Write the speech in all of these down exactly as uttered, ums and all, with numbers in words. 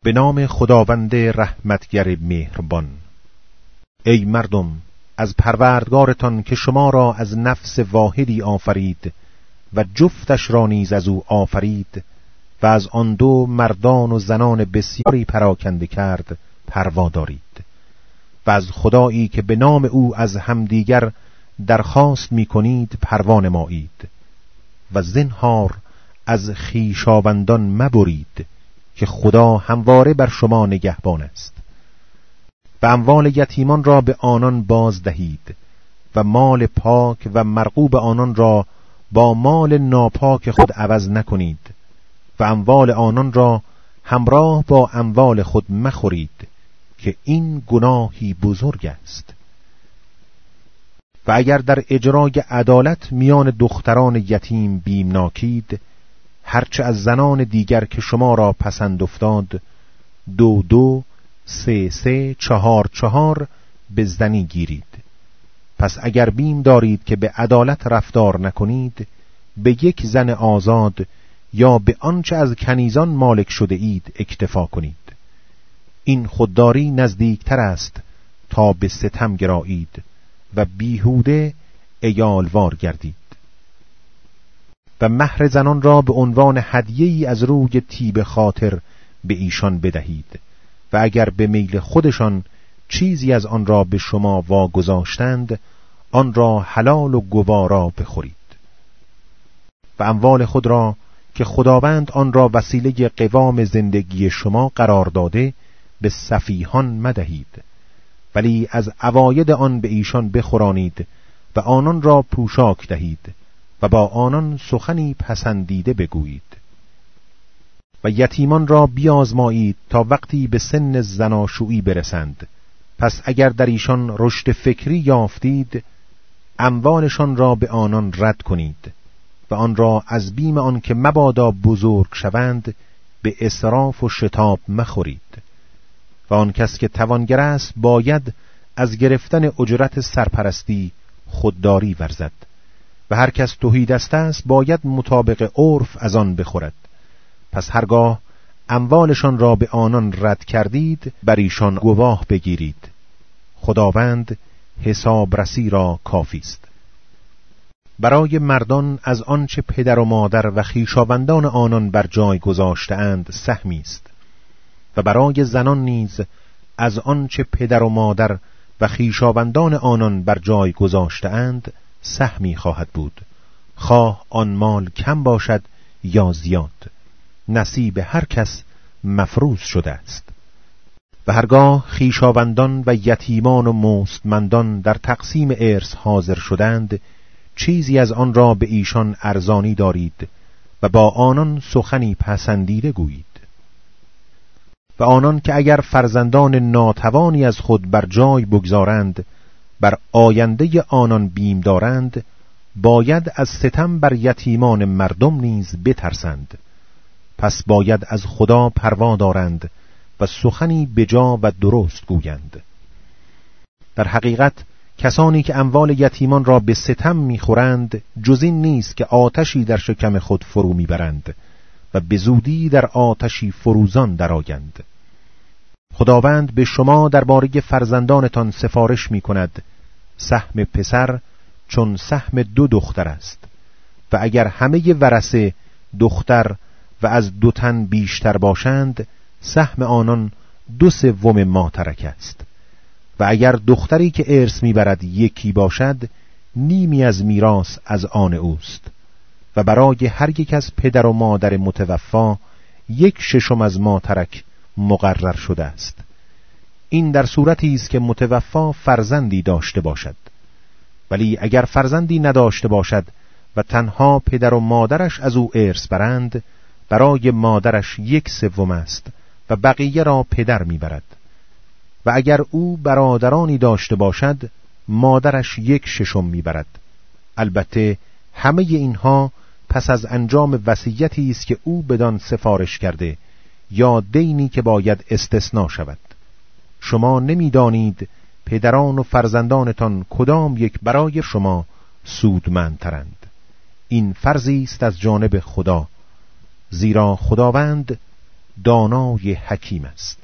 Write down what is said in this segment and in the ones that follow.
به نام خداوند رحمتگر مهربان. ای مردم، از پروردگارتان که شما را از نفس واحدی آفرید و جفتش را نیز از او آفرید و از آن دو مردان و زنان بسیاری پراکنده کرد پروا دارید، و از خدایی که به نام او از همدیگر درخواست می کنید پروا نمایید، و زنهار از خویشاوندان مبرید که خدا همواره بر شما نگهبان است. و اموال یتیمان را به آنان باز دهید و مال پاک و مرغوب آنان را با مال ناپاک خود عوض نکنید و اموال آنان را همراه با اموال خود مخورید که این گناهی بزرگ است. و اگر در اجرای عدالت میان دختران یتیم بیمناکید، هرچه از زنان دیگر که شما را پسند افتاد دو دو سه سه چهار چهار به زنی گیرید. پس اگر بیم دارید که به عدالت رفتار نکنید، به یک زن آزاد یا به آنچه از کنیزان مالک شده اید اکتفا کنید. این خودداری نزدیکتر است تا به ستم گرایید و بیهوده عیالوار گردید. و مهر زنان را به عنوان هدیه‌ای از روی طیب خاطر به ایشان بدهید، و اگر به میل خودشان چیزی از آن را به شما واگذاشتند، آن را حلال و گوارا بخورید. و اموال خود را که خداوند آن را وسیله قوام زندگی شما قرار داده به سفیهان مدهید، ولی از عواید آن به ایشان بخورانید و آنان را پوشاک دهید و با آنان سخنی پسندیده بگویید. و یتیمان را بیازمایید تا وقتی به سن زناشویی برسند. پس اگر در ایشان رشد فکری یافتید، اموالشان را به آنان رد کنید و آن را از بیم آن که مبادا بزرگ شوند به اسراف و شتاب مخورید. و آن کس که توانگر است باید از گرفتن اجرت سرپرستی خودداری ورزد، و هر کس تهیدسته است باید مطابق عرف از آن بخورد. پس هرگاه اموالشان را به آنان رد کردید، بر ایشان گواه بگیرید. خداوند حسابرسی را کافی است. برای مردان از آنچه پدر و مادر و خویشاوندان آنان بر جای گذاشته‌اند سهمی است، و برای زنان نیز از آنچه پدر و مادر و خویشاوندان آنان بر جای گذاشته‌اند سهمی خواهد بود، خواه آن مال کم باشد یا زیاد. نصیب هر کس مفروض شده است. و هرگاه خویشاوندان و یتیمان و مستمندان در تقسیم ارث حاضر شدند، چیزی از آن را به ایشان ارزانی دارید و با آنان سخنی پسندیده گویید. و آنان که اگر فرزندان ناتوانی از خود بر جای بگذارند، بر آینده آنان بیم دارند، باید از ستم بر یتیمان مردم نیز بترسند. پس باید از خدا پروا دارند و سخنی بجا و درست گویند. در حقیقت کسانی که اموال یتیمان را به ستم میخورند، جز این نیست که آتشی در شکم خود فرو میبرند و به زودی در آتشی فروزان درآیند. خداوند به شما درباره فرزندانتان سفارش میکند: سهم پسر چون سهم دو دختر است، و اگر همه ورثه دختر و از دو تن بیشتر باشند، سهم آنان دو سوم ما ترک است. و اگر دختری که ارث میبرد یکی باشد، نیمی از میراث از آن اوست. و برای هر یک از پدر و مادر متوفا یک ششم از ما ترک مقرر شده است. این در صورتی است که متوفا فرزندی داشته باشد. ولی اگر فرزندی نداشته باشد و تنها پدر و مادرش از او ارث برند، برای مادرش یک سوم است و بقیه را پدر میبرد. و اگر او برادرانی داشته باشد، مادرش یک ششم میبرد. البته همه اینها پس از انجام وصیتی است که او بدان سفارش کرده یا دینی که باید استثناء شود. شما نمیدانید پدران و فرزندانتان کدام یک برای شما سودمندترند. این فرضی است از جانب خدا، زیرا خداوند دانای حکیم است.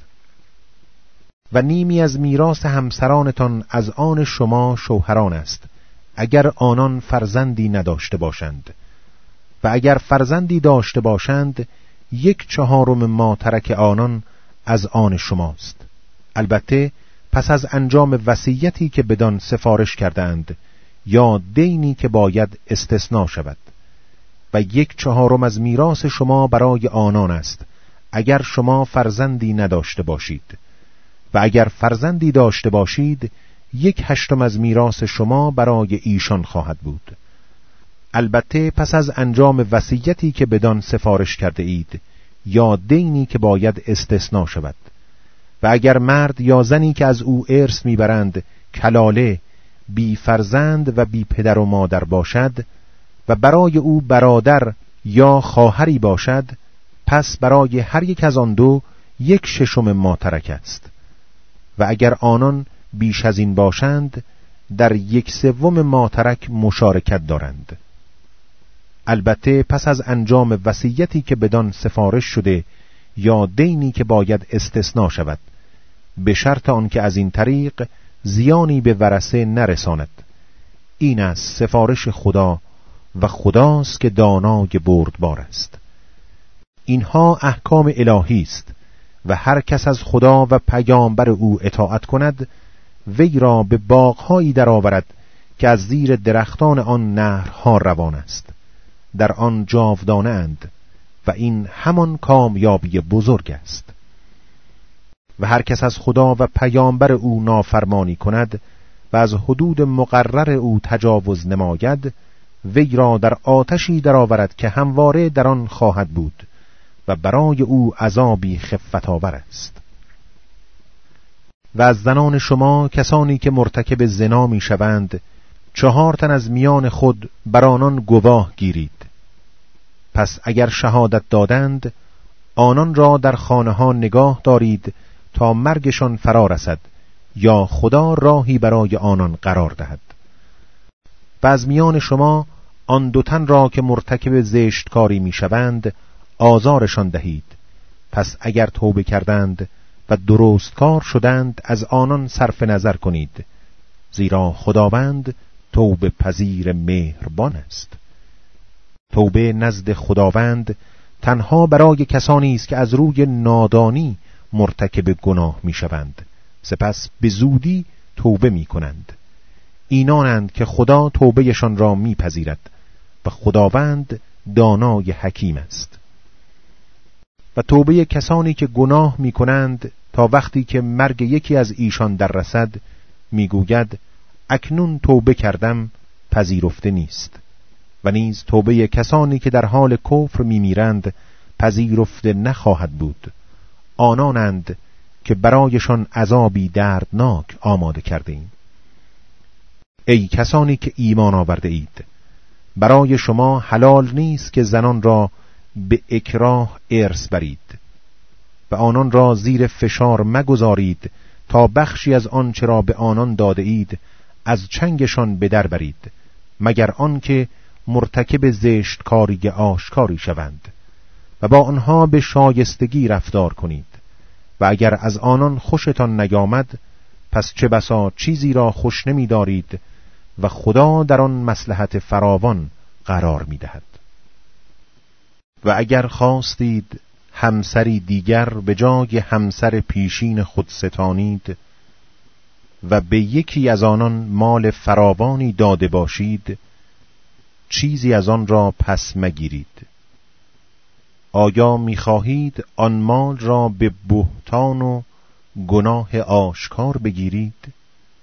و نیمی از میراث همسرانتان از آن شما شوهران است، اگر آنان فرزندی نداشته باشند، و اگر فرزندی داشته باشند یک چهارم ما ترک آنان از آن شماست، البته پس از انجام وصیتی که بدان سفارش کردند یا دینی که باید استثناء شود. و یک چهارم از میراث شما برای آنان است اگر شما فرزندی نداشته باشید، و اگر فرزندی داشته باشید یک هشتم از میراث شما برای ایشان خواهد بود، البته پس از انجام وصیتی که بدان سفارش کرده اید یا دینی که باید استثناء شود. و اگر مرد یا زنی که از او ارث میبرند کلاله، بی فرزند و بی پدر و مادر باشد و برای او برادر یا خواهری باشد، پس برای هر یک از آن دو یک ششم ما ترک است. و اگر آنان بیش از این باشند در یک سوم ما ترک مشارکت دارند، البته پس از انجام وصیتی که بدان سفارش شده یا دینی که باید استثناء شود، به شرط آنکه از این طریق زیانی به ورثه نرساند. این است سفارش خدا و خداست که دانای بردبار است. اینها احکام الهی است و هر کس از خدا و پیامبر او اطاعت کند وی را به باغهایی درآورد که از زیر درختان آن نهرها روان است، در آن جاودانه اند و این همان کامیابی بزرگ است. و هر کس از خدا و پیامبر او نافرمانی کند و از حدود مقرر او تجاوز نماید، وی را در آتشی درآورد که همواره در آن خواهد بود و برای او عذابی خفت آور است. و از زنان شما کسانی که مرتکب زنا می شوند چهار تن از میان خود بر آنان گواه گیرید. پس اگر شهادت دادند آنان را در خانه ها نگاه دارید تا مرگشان فرا رسد یا خدا راهی برای آنان قرار دهد. و از میان شما آن دو تن را که مرتکب زشتکاری می شوند آزارشان دهید. پس اگر توبه کردند و درست کار شدند از آنان صرف نظر کنید، زیرا خداوند توبه پذیر مهربان است. توبه نزد خداوند تنها برای کسانی است که از روی نادانی مرتکب گناه می شوند، سپس به زودی توبه می کنند. اینانند که خدا توبهشان را می پذیرد و خداوند دانای حکیم است. و توبه کسانی که گناه می کنند تا وقتی که مرگ یکی از ایشان در رسد می گوید اکنون توبه کردم، پذیرفته نیست. و نیز توبه کسانی که در حال کفر می میرند پذیرفته نخواهد بود. آنانند که برایشان عذابی دردناک آماده کرده ایم. ای کسانی که ایمان آورده اید، برای شما حلال نیست که زنان را به اکراه ارث برید و آنان را زیر فشار مگذارید تا بخشی از آنچه را به آنان داده اید از چنگشان به در برید، مگر آنکه مرتکب زشتکاری آشکاری شوند و با آنها به شایستگی رفتار کنید. و اگر از آنان خوشتان نیامد پس چه بسا چیزی را خوش نمی دارید و خدا در آن مصلحت فراوان قرار می دهد. و اگر خواستید همسری دیگر به جای همسر پیشین خود ستانید و به یکی از آنان مال فراوانی داده باشید، چیزی از آن را پس مگیرید. آیا می‌خواهید آن مال را به بهتان و گناه آشکار بگیرید؟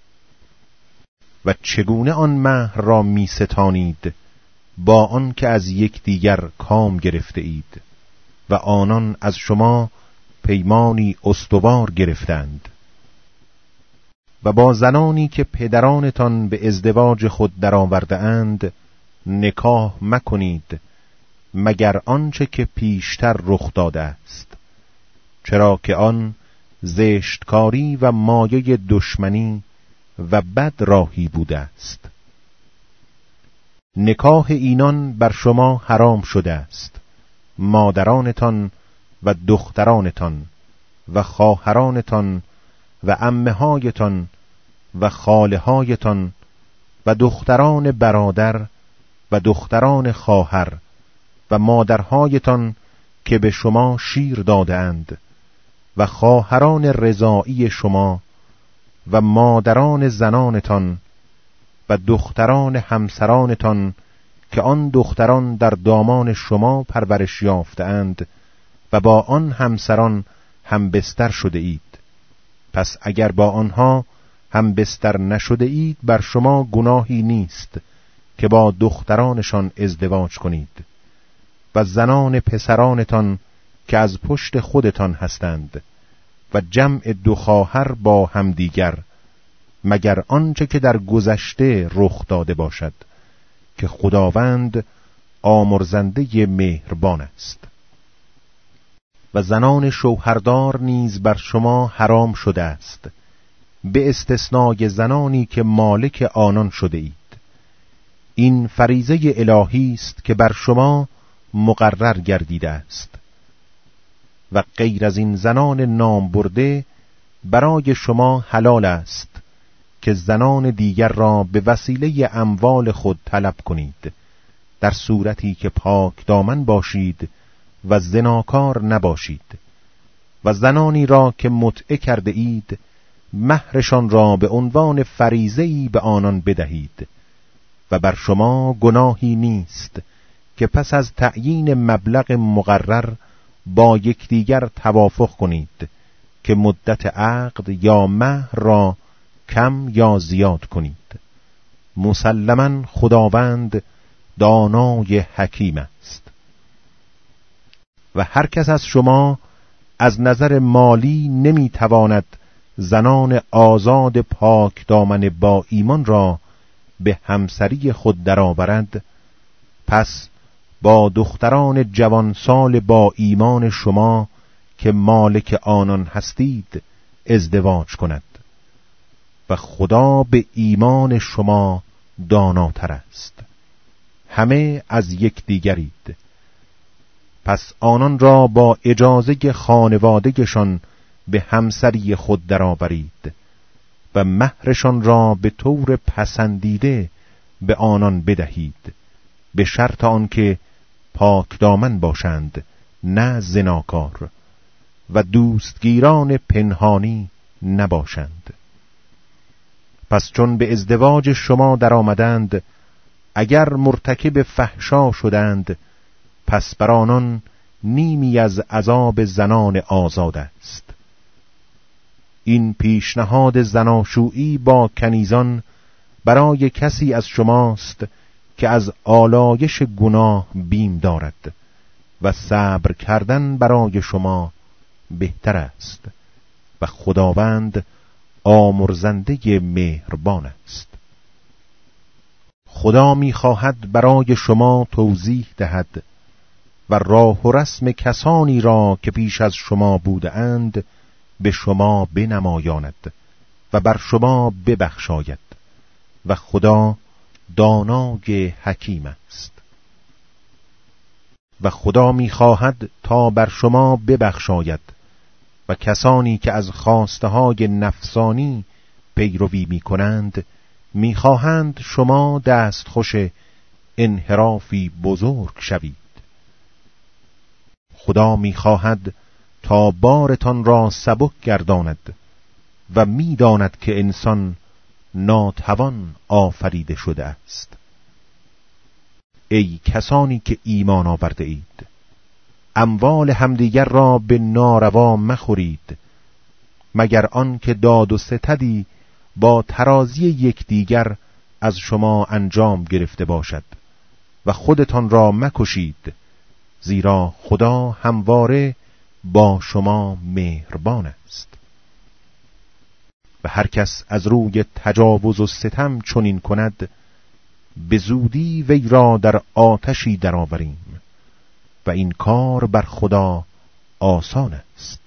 و چگونه آن مهر را می‌ستانید با آن که از یک دیگر کام گرفته اید و آنان از شما پیمانی استوار گرفتند؟ و با زنانی که پدرانتان به ازدواج خود درآورده اند نکاح مکنید مگر آنچه که پیشتر رخ داده است، چرا که آن زشتکاری و مایه دشمنی و بد راهی بوده است. نکاح اینان بر شما حرام شده است، مادرانتان، و دخترانتان و خواهرانتان و عمه‌هایتان و خاله‌هایتان و دختران برادر و دختران خواهر و مادرهایتان که به شما شیر داده‌اند و خواهران رضاعی شما و مادران زنانتان و دختران همسرانتان که آن دختران در دامان شما پرورش یافته‌اند و با آن همسران هم بستر شده اید. پس اگر با آنها هم بستر نشده اید بر شما گناهی نیست که با دخترانشان ازدواج کنید. و زنان پسرانتان که از پشت خودتان هستند و جمع دو خواهر با همدیگر، مگر آنچه که در گذشته رخ داده باشد که خداوند آمرزنده مهربان است. و زنان شوهردار نیز بر شما حرام شده است، به استثنای زنانی که مالک آنان شده اید. این فریضه الهی است که بر شما مقرر گردیده است. و غیر از این زنان نام برده برای شما حلال است که زنان دیگر را به وسیله اموال خود طلب کنید، در صورتی که پاک دامن باشید و زناکار نباشید. و زنانی را که متعه کرده اید مهرشان را به عنوان فریضه‌ای به آنان بدهید. و بر شما گناهی نیست که پس از تعیین مبلغ مقرر با یکدیگر توافق کنید که مدت عقد یا مهر را کم یا زیاد کنید. مسلماً خداوند دانای حکیم است. و هر کس از شما از نظر مالی نمیتواند زنان آزاد پاک دامن با ایمان را به همسری خود درآورد، پس با دختران جوانسال با ایمان شما که مالک آنان هستید ازدواج کند. و خدا به ایمان شما داناتر است. همه از یک دیگرید. پس آنان را با اجازه خانوادگشان به همسری خود درآورید و مهرشان را به طور پسندیده به آنان بدهید، به شرط آنکه پاک دامن باشند، نه زناکار، و دوستگیران پنهانی نباشند. پس چون به ازدواج شما در آمدند، اگر مرتکب فحشا شدند، پس بر آنان نیمی از عذاب زنان آزاد است. این پیشنهاد زناشویی با کنیزان برای کسی از شماست که از آلایش گناه بیم دارد و صبر کردن برای شما بهتر است و خداوند آمرزنده مهربان است. خدا می‌خواهد برای شما توضیح دهد و راه و رسم کسانی را که پیش از شما بودند به شما بنمایاند و بر شما ببخشاید و خدا دانای حکیم است. و خدا می‌خواهد تا بر شما ببخشاید و کسانی که از خواسته های نفسانی پیروی می‌کنند می‌خواهند شما دستخوش انحرافی بزرگ شوید. خدا می‌خواهد تا بارتان را سبک گرداند و می‌داند که انسان ناتوان آفریده شده است. ای کسانی که ایمان آورده اید، اموال همدیگر را به ناروا مخورید، مگر آن که داد و ستدی با ترازی یکدیگر از شما انجام گرفته باشد، و خودتان را مکشید، زیرا خدا همواره با شما مهربان است. و هر کس از روی تجاوز و ستم چنین کند، به زودی وی را در آتشی درآوریم و این کار بر خدا آسان است.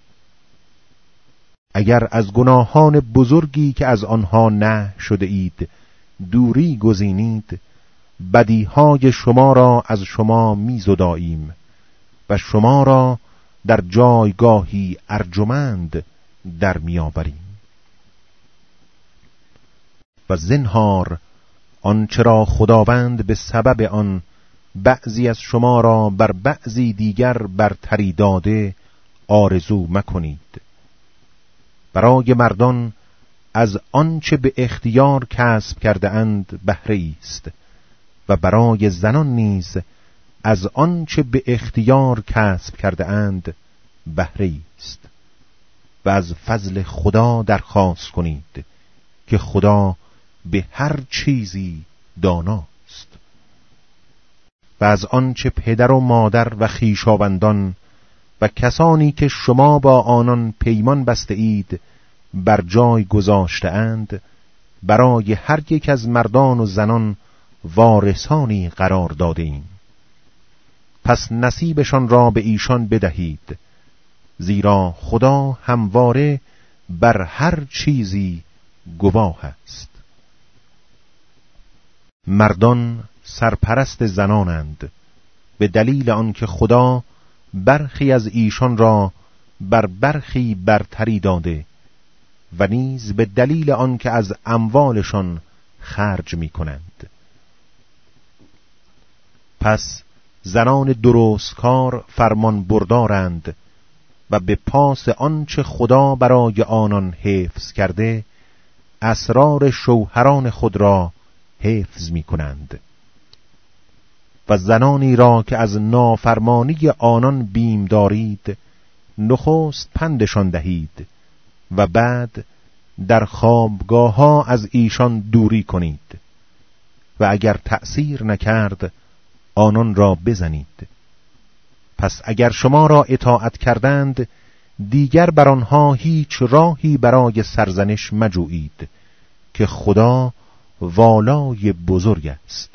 اگر از گناهان بزرگی که از آنها نه شده اید دوری گزینید، بدیهای شما را از شما می‌زداییم و شما را در جایگاهی ارجمند در میآوریم. و زنهار آنچه را خداوند به سبب آن بعضی از شما را بر بعضی دیگر برتری داده آرزو مکنید. برای مردان از آنچه به اختیار کسب کرده اند بهره است و برای زنان نیز از آنچه به اختیار کسب کرده اند بهره است. و از فضل خدا درخواست کنید که خدا به هر چیزی داناست. و از آنچه پدر و مادر و خویشاوندان و کسانی که شما با آنان پیمان بسته اید بر جای گذاشته اند برای هر یک از مردان و زنان وارثانی قرار داده ایم. پس نصیبشان را به ایشان بدهید، زیرا خدا همواره بر هر چیزی گواه است. مردان سرپرست زنانند به دلیل آنکه خدا برخی از ایشان را بر برخی برتری داده و نیز به دلیل آنکه از اموالشان خرج می کنند. پس زنان درستکار فرمان بردارند و به پاس آنچه خدا برای آنان حفظ کرده اسرار شوهران خود را حفظ می کنند. و زنانی را که از نافرمانی آنان بیم دارید نخست پندشان دهید و بعد در خوابگاه ها از ایشان دوری کنید و اگر تأثیر نکرد آنان را بزنید. پس اگر شما را اطاعت کردند دیگر بر آنها هیچ راهی برای سرزنش مجویید که خدا والای بزرگ است.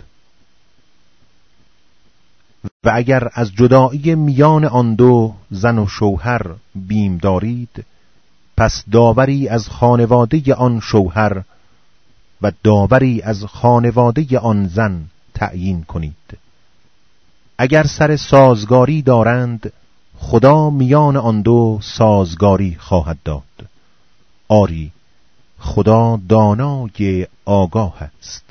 و اگر از جدایی میان آن دو زن و شوهر بیم دارید پس داوری از خانواده آن شوهر و داوری از خانواده آن زن تعیین کنید. اگر سر سازگاری دارند خدا میان آن دو سازگاری خواهد داد. آری خدا دانای آگاه است.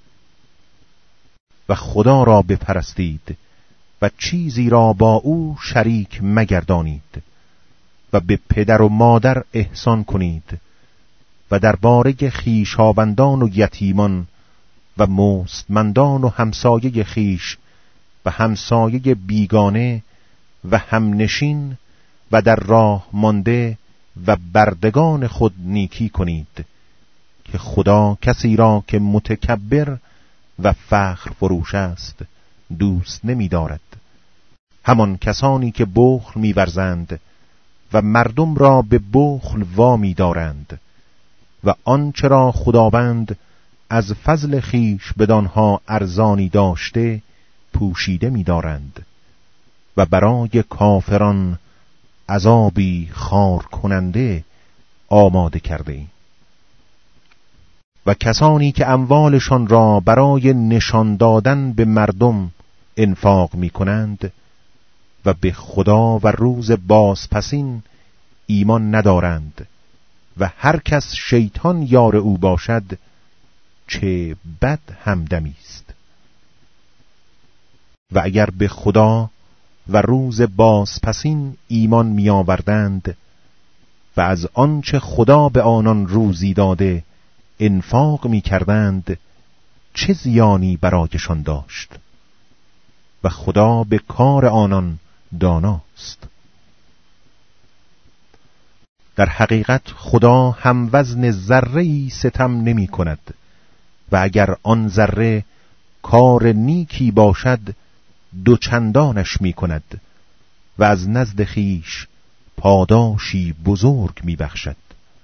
و خدا را بپرستید و چیزی را با او شریک مگردانید و به پدر و مادر احسان کنید و درباره خویشاوندان و یتیمان و مستمندان و همسایه خویش و همسایه بیگانه و همنشین و در راه مانده و بردگان خود نیکی کنید که خدا کسی را که متکبر و فخر فروش است دوست نمی دارد. همان کسانی که بخل می ورزند و مردم را به بخل وامی دارند و آنچه را خداوند از فضل خویش بدانها ارزانی داشته پوشیده می دارند و برای کافران عذابی خار کننده آماده کرده ایم. و کسانی که اموالشان را برای نشان دادن به مردم انفاق می کنند و به خدا و روز بازپسین ایمان ندارند و هر کس شیطان یار او باشد چه بد همدمی است. و اگر به خدا و روز بازپسین ایمان می آوردند و از آنچه خدا به آنان روزی داده انفاق می کردند چه زیانی برایشان داشت و خدا به کار آنان داناست. در حقیقت خدا هم وزن ذره‌ای ستم نمی کند و اگر آن ذره کار نیکی باشد دوچندانش می کند و از نزد خویش پاداشی بزرگ می بخشد.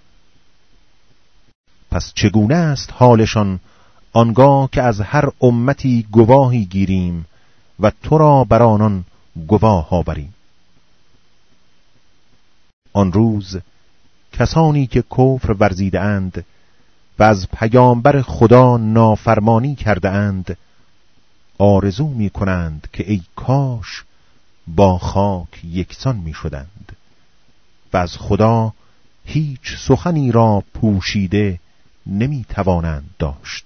پس چگونه است حالشان آنگاه که از هر امتی گواهی گیریم و تو را بر آنان گواه آوریم؟ آن روز کسانی که کفر ورزیده اند و از پیامبر خدا نافرمانی کرده اند آرزو می کنند که ای کاش با خاک یکسان می شدند و از خدا هیچ سخنی را پوشیده نمی توانند داشت.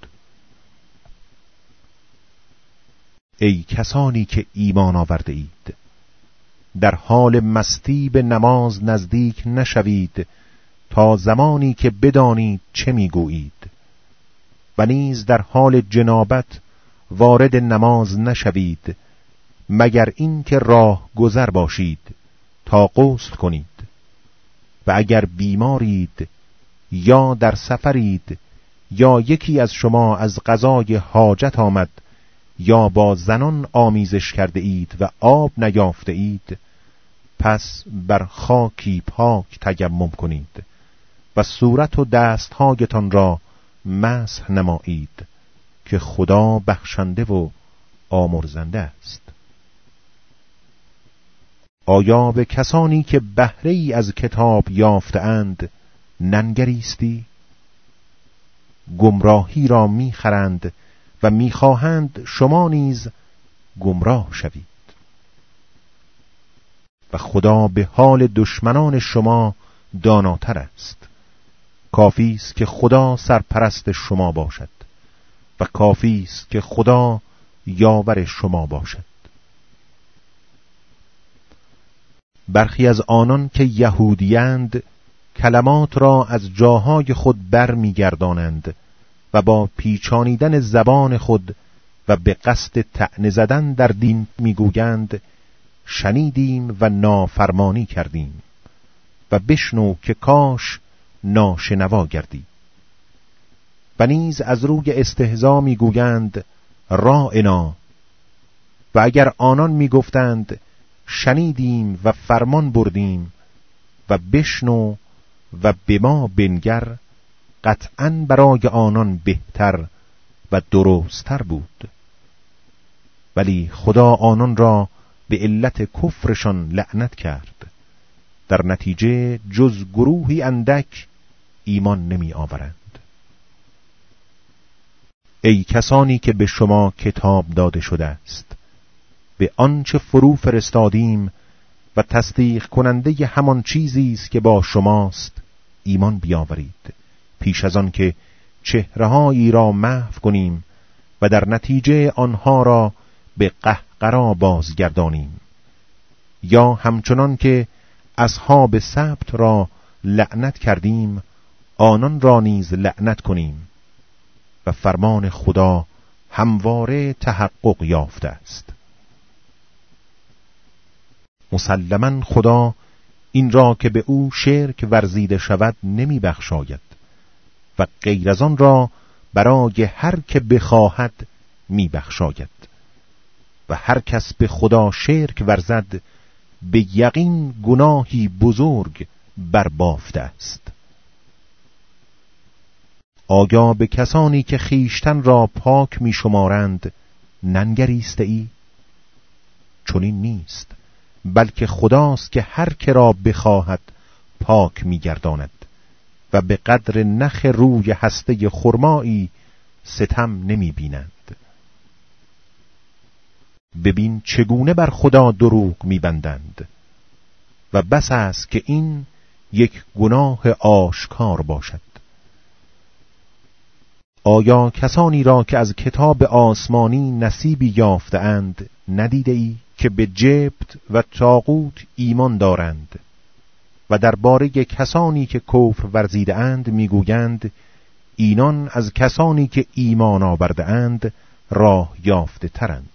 ای کسانی که ایمان آورده اید، در حال مستی به نماز نزدیک نشوید تا زمانی که بدانید چه میگویید، و نیز در حال جنابت وارد نماز نشوید مگر این که راه گذر باشید تا غسل کنید، و اگر بیمارید یا در سفرید یا یکی از شما از قضای حاجت آمد یا با زنان آمیزش کرده اید و آب نیافته اید، پس بر خاکی پاک تیمم کنید و صورت و دستهایتان را مسح نمایید که خدا بخشنده و آمرزنده است. آیا به کسانی که بهره ای از کتاب یافته‌اند ننگریستی؟ گمراهی را می‌خرند و می‌خواهند شما نیز گمراه شوید. و خدا به حال دشمنان شما داناتر است. کافی است که خدا سرپرست شما باشد و کافی است که خدا یاور شما باشد. برخی از آنان که یهودیند کلمات را از جاهای خود بر می‌گردانند و با پیچانیدن زبان خود و به قصد طعنه زدن در دین میگویند شنیدیم و نافرمانی کردیم، و بشنو که کاش ناشنوا گردی. و نیز از روی استهزا میگویند راعنا، و اگر آنان میگفتند شنیدیم و فرمان بردیم و بشنو و به ما بنگر، قطعاً برای آنان بهتر و درستتر بود. ولی خدا آنان را به علت کفرشان لعنت کرد، در نتیجه جز گروهی اندک ایمان نمی آورند. ای کسانی که به شما کتاب داده شده است، به آنچه فرو فرستادیم و تصدیق کننده همان چیزی است که با شماست ایمان بیاورید، پیش از آن که چهره‌هایی را محو کنیم و در نتیجه آنها را به قهقرا بازگردانیم، یا همچنان که اصحاب سبت را لعنت کردیم آنان را نیز لعنت کنیم، و فرمان خدا همواره تحقق یافته است. مسلماً خدا این را که به او شرک ورزیده شود نمی بخشاید و غیر از آن را برای هر که بخواهد می بخشاید، و هر کس به خدا شرک ورزد به یقین گناهی بزرگ بربافته است. آیا به کسانی که خیشتن را پاک می شمارند ننگریسته ای؟ چنین نیست، بلکه خداست که هر که را بخواهد پاک می گرداند و به قدر نخ روی هسته خرمایی ستم نمی بینند. ببین چگونه بر خدا دروغ می بندند، و بس است که این یک گناه آشکار باشد. آیا کسانی را که از کتاب آسمانی نصیبی یافته اند ندیده ای که به جبت و طاغوت ایمان دارند و درباره کسانی که کفر ورزیده اند میگویند اینان از کسانی که ایمان آورده اند راه یافته ترند؟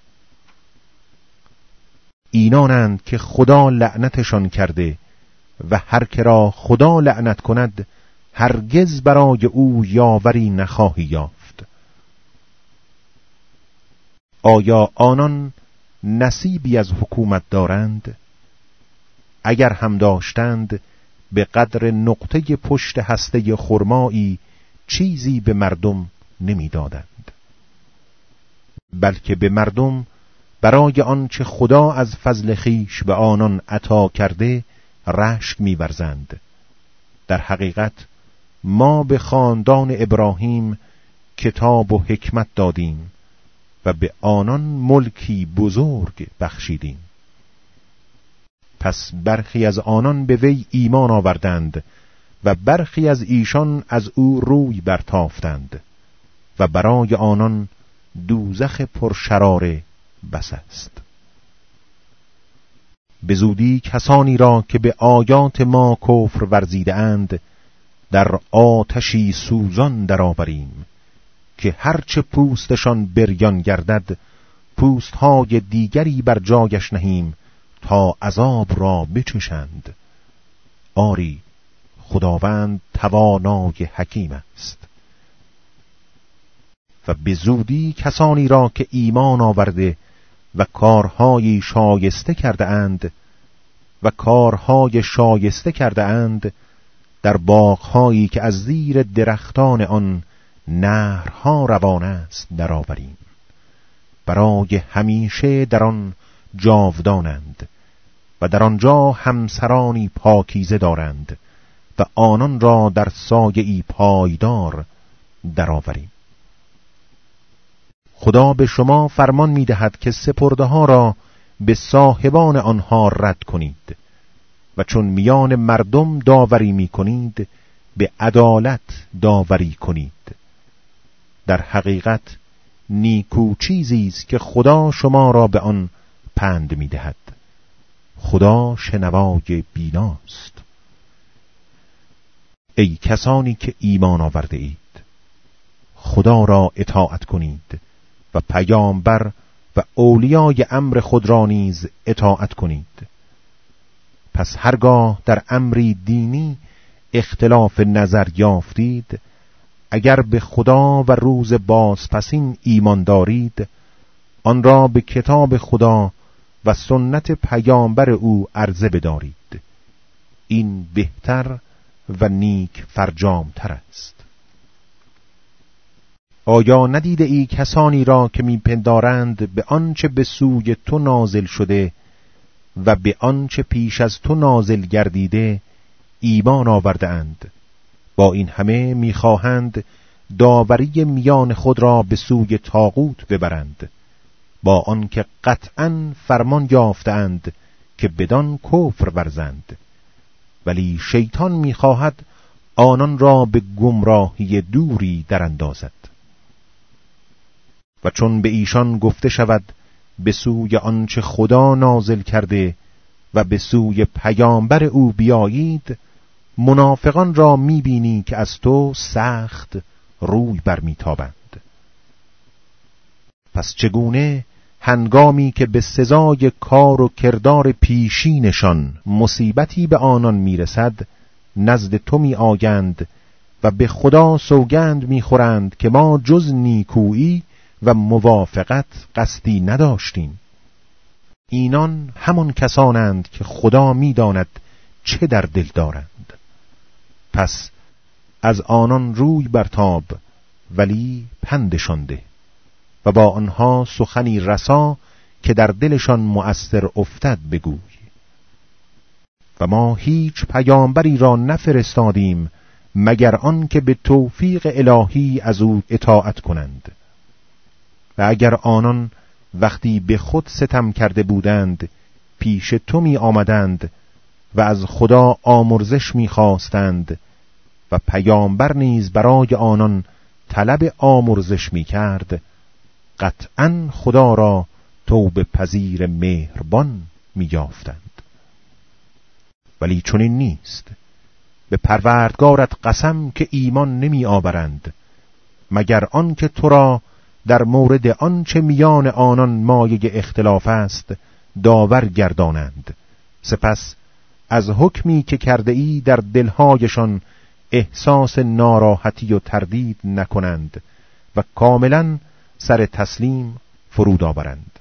اینانند که خدا لعنتشان کرده و هر که را خدا لعنت کند هرگز برای او یاوری نخواهی یافت. آیا آنان نصیبی از حکومت دارند؟ اگر هم داشتند به قدر نقطه پشت هسته خرمایی چیزی به مردم نمی دادند، بلکه به مردم برای آنچه خدا از فضل خیش به آنان عطا کرده رشک می ورزند. در حقیقت ما به خاندان ابراهیم کتاب و حکمت دادیم و به آنان ملکی بزرگ بخشیدیم. پس برخی از آنان به وی ایمان آوردند و برخی از ایشان از او روی برتافتند و برای آنان دوزخ پرشراره بس است. به زودی کسانی را که به آیات ما کفر ورزیده اند در آتشی سوزان درآوریم که هرچه پوستشان بریان گردد پوستهای دیگری بر جایش نهیم تا عذاب را بچشند. آری خداوند توانای حکیم است. و به زودی کسانی را که ایمان آورده و کارهای شایسته کرده اند و کارهای شایسته کرده اند در باغهایی که از زیر درختان آن نهرها روان است درآوریم، برای همیشه در آن جاودانند و در آنجا همسرانی پاکیزه دارند و آنان را در سایه‌ای پایدار درآوریم. خدا به شما فرمان می‌دهد که سپرده ها را به صاحبان آنها رد کنید و چون میان مردم داوری می‌کنید به عدالت داوری کنید. در حقیقت نیکو چیزی است که خدا شما را به آن پند می‌دهد. خدا شنوای بیناست. ای کسانی که ایمان آورده اید، خدا را اطاعت کنید و پیامبر و اولیای امر خود را نیز اطاعت کنید. پس هرگاه در امری دینی اختلاف نظر یافتید، اگر به خدا و روز بازپسین ایمان دارید، آن را به کتاب خدا و سنت پیامبر او عرضه بدارید. این بهتر و نیک فرجامتر است. آیا ندیده ای کسانی را که میپندارند به آنچه به سوی تو نازل شده و به آنچه پیش از تو نازل گردیده ایمان آورده اند، با این همه میخواهند داوری میان خود را به سوی طاغوت ببرند، با آنکه قطعاً فرمان یافتند که بدان کفر ورزند، ولی شیطان میخواهد آنان را به گمراهی دوری در اندازد. و چون به ایشان گفته شود به سوی آنچه خدا نازل کرده و به سوی پیامبر او بیایید، منافقان را میبینی که از تو سخت روی برمیتابند. پس چگونه هنگامی که به سزای کار و کردار پیشینشان مصیبتی به آنان میرسد نزد تو می آیند و به خدا سوگند میخورند که ما جز نیکویی و موافقت قصدی نداشتیم. اینان همان کسانند که خدا میداند چه در دل دارند. پس از آنان روی برتاب ولی پندشان ده و با آنها سخنی رسا که در دلشان مؤثر افتد بگوی. و ما هیچ پیامبری را نفرستادیم مگر آن که به توفیق الهی از او اطاعت کنند. و اگر آنان وقتی به خود ستم کرده بودند پیش تو می آمدند و از خدا آمرزش می خواستند و پیامبر نیز برای آنان طلب آمرزش می کرد، قطعاً خدا را توبه پذیر مهربان می یافتند. ولی چنین نیست. به پروردگارت قسم که ایمان نمی آورند مگر آن که تو را در مورد آنچه میان آنان مایه اختلاف است داور گردانند، سپس از حکمی که کرده ای در دلهایشان احساس ناراحتی و تردید نکنند و کاملا سر تسلیم فرود آورند.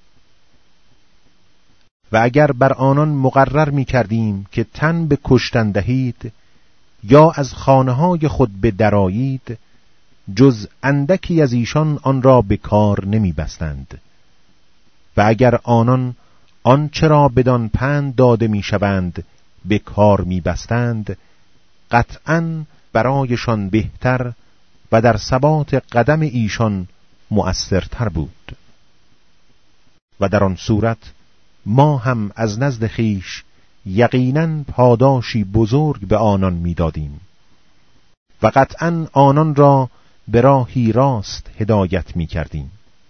و اگر بر آنان مقرر می کردیم که تن به کشتن دهید یا از خانه‌های خود بدرایید، جز اندکی از ایشان آن را به کار نمی بستند. و اگر آنان آنچه را بدان پند داده می شوند به کار می بستند، قطعاً برایشان بهتر و در ثبات قدم ایشان مؤثرتر بود. و در آن صورت ما هم از نزد خویش یقیناً پاداشی بزرگ به آنان می‌دادیم و قطعاً آنان را به راهی راست هدایت می‌کردیم.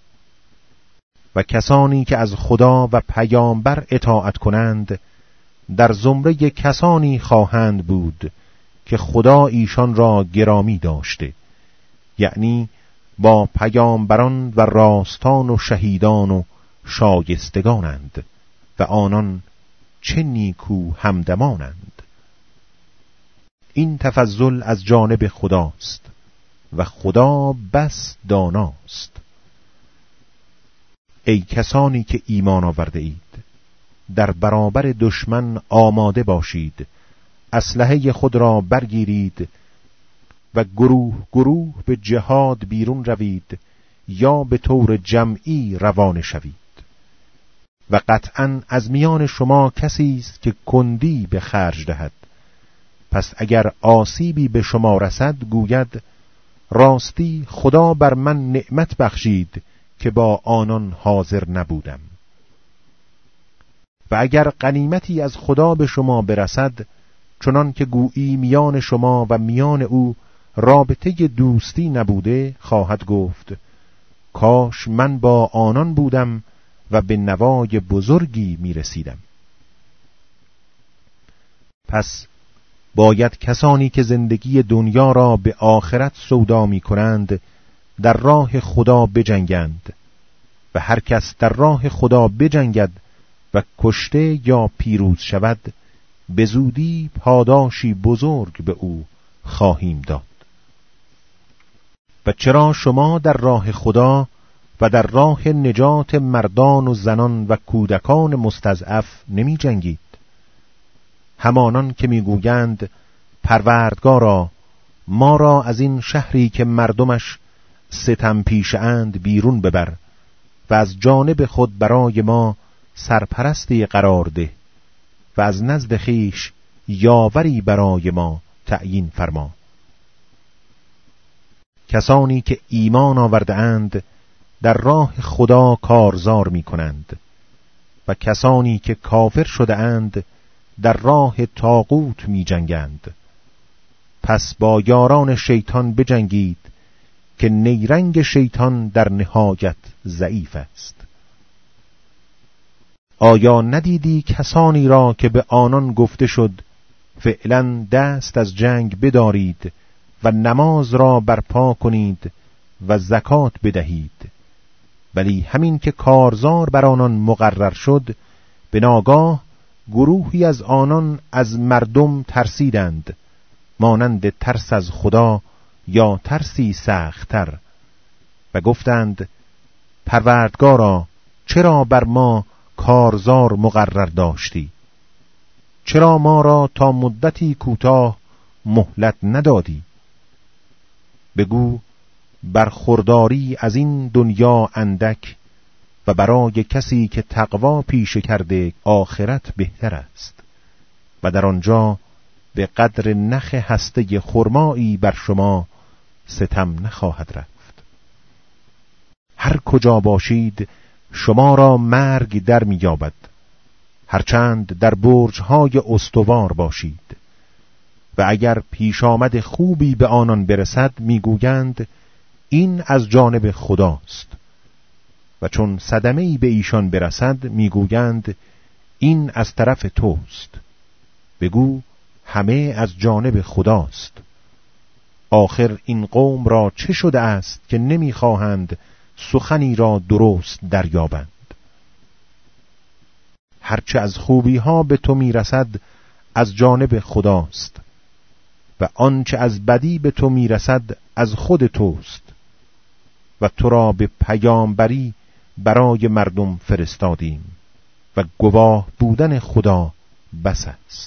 و کسانی که از خدا و پیامبر اطاعت کنند در زمره کسانی خواهند بود که خدا ایشان را گرامی داشته، یعنی با پیامبران و راستان و شهیدان و شایستگانند و آنان چه نیکو همدمانند. این تفضل از جانب خداست و خدا بس داناست. ای کسانی که ایمان آورده اید، در برابر دشمن آماده باشید، اسلحه خود را برگیرید و گروه گروه به جهاد بیرون روید یا به طور جمعی روانه شوید. و قطعاً از میان شما کسی است که کندی به خرج دهد، پس اگر آسیبی به شما رسد گوید راستی خدا بر من نعمت بخشید که با آنان حاضر نبودم. و اگر غنیمتی از خدا به شما برسد، چنان که گویی میان شما و میان او رابطه دوستی نبوده، خواهد گفت کاش من با آنان بودم و به نوای بزرگی می رسیدم. پس باید کسانی که زندگی دنیا را به آخرت سودا می کنند در راه خدا بجنگند و هر کس در راه خدا بجنگد و کشته یا پیروز شود، به زودی پاداشی بزرگ به او خواهیم داد. و چرا شما در راه خدا و در راه نجات مردان و زنان و کودکان مستضعف نمی جنگید؟ همانان که می گویند پروردگارا ما را از این شهری که مردمش ستم پیشه اند بیرون ببر و از جانب خود برای ما سرپرستی قرار ده و از نزد خویش یاوری برای ما تعیین فرما. کسانی که ایمان آورده اند در راه خدا کارزار می کنند و کسانی که کافر شده اند در راه طاغوت می جنگند. پس با یاران شیطان بجنگید که نیرنگ شیطان در نهایت ضعیف است. آیا ندیدی کسانی را که به آنان گفته شد فعلا دست از جنگ بدارید و نماز را برپا کنید و زکات بدهید، ولی همین که کارزار بر آنان مقرر شد، به ناگاه گروهی از آنان از مردم ترسیدند، مانند ترس از خدا یا ترسی سخت‌تر، و گفتند پروردگارا چرا بر ما کارزار مقرر داشتی؟ چرا ما را تا مدتی کوتاه مهلت ندادی؟ بگو برخورداری از این دنیا اندک و برای کسی که تقوا پیشه کرده آخرت بهتر است و در آنجا به قدر نخ هسته خرمایی بر شما ستم نخواهد رفت. هر کجا باشید شما را مرگ در می‌یابد، هرچند در برج‌های استوار باشید. و اگر پیش آمد خوبی به آنان برسد میگویند این از جانب خداست، و چون صدمه‌ای به ایشان برسد میگویند این از طرف توست. بگو همه از جانب خداست. آخر این قوم را چه شده است که نمیخواهند سخنی را درست دریابند؟ هرچه از خوبی ها به تو میرسد از جانب خداست و آنچه از بدی به تو میرسد از خود توست و تو را به پیامبری برای مردم فرستادیم و گواه بودن خدا بس است.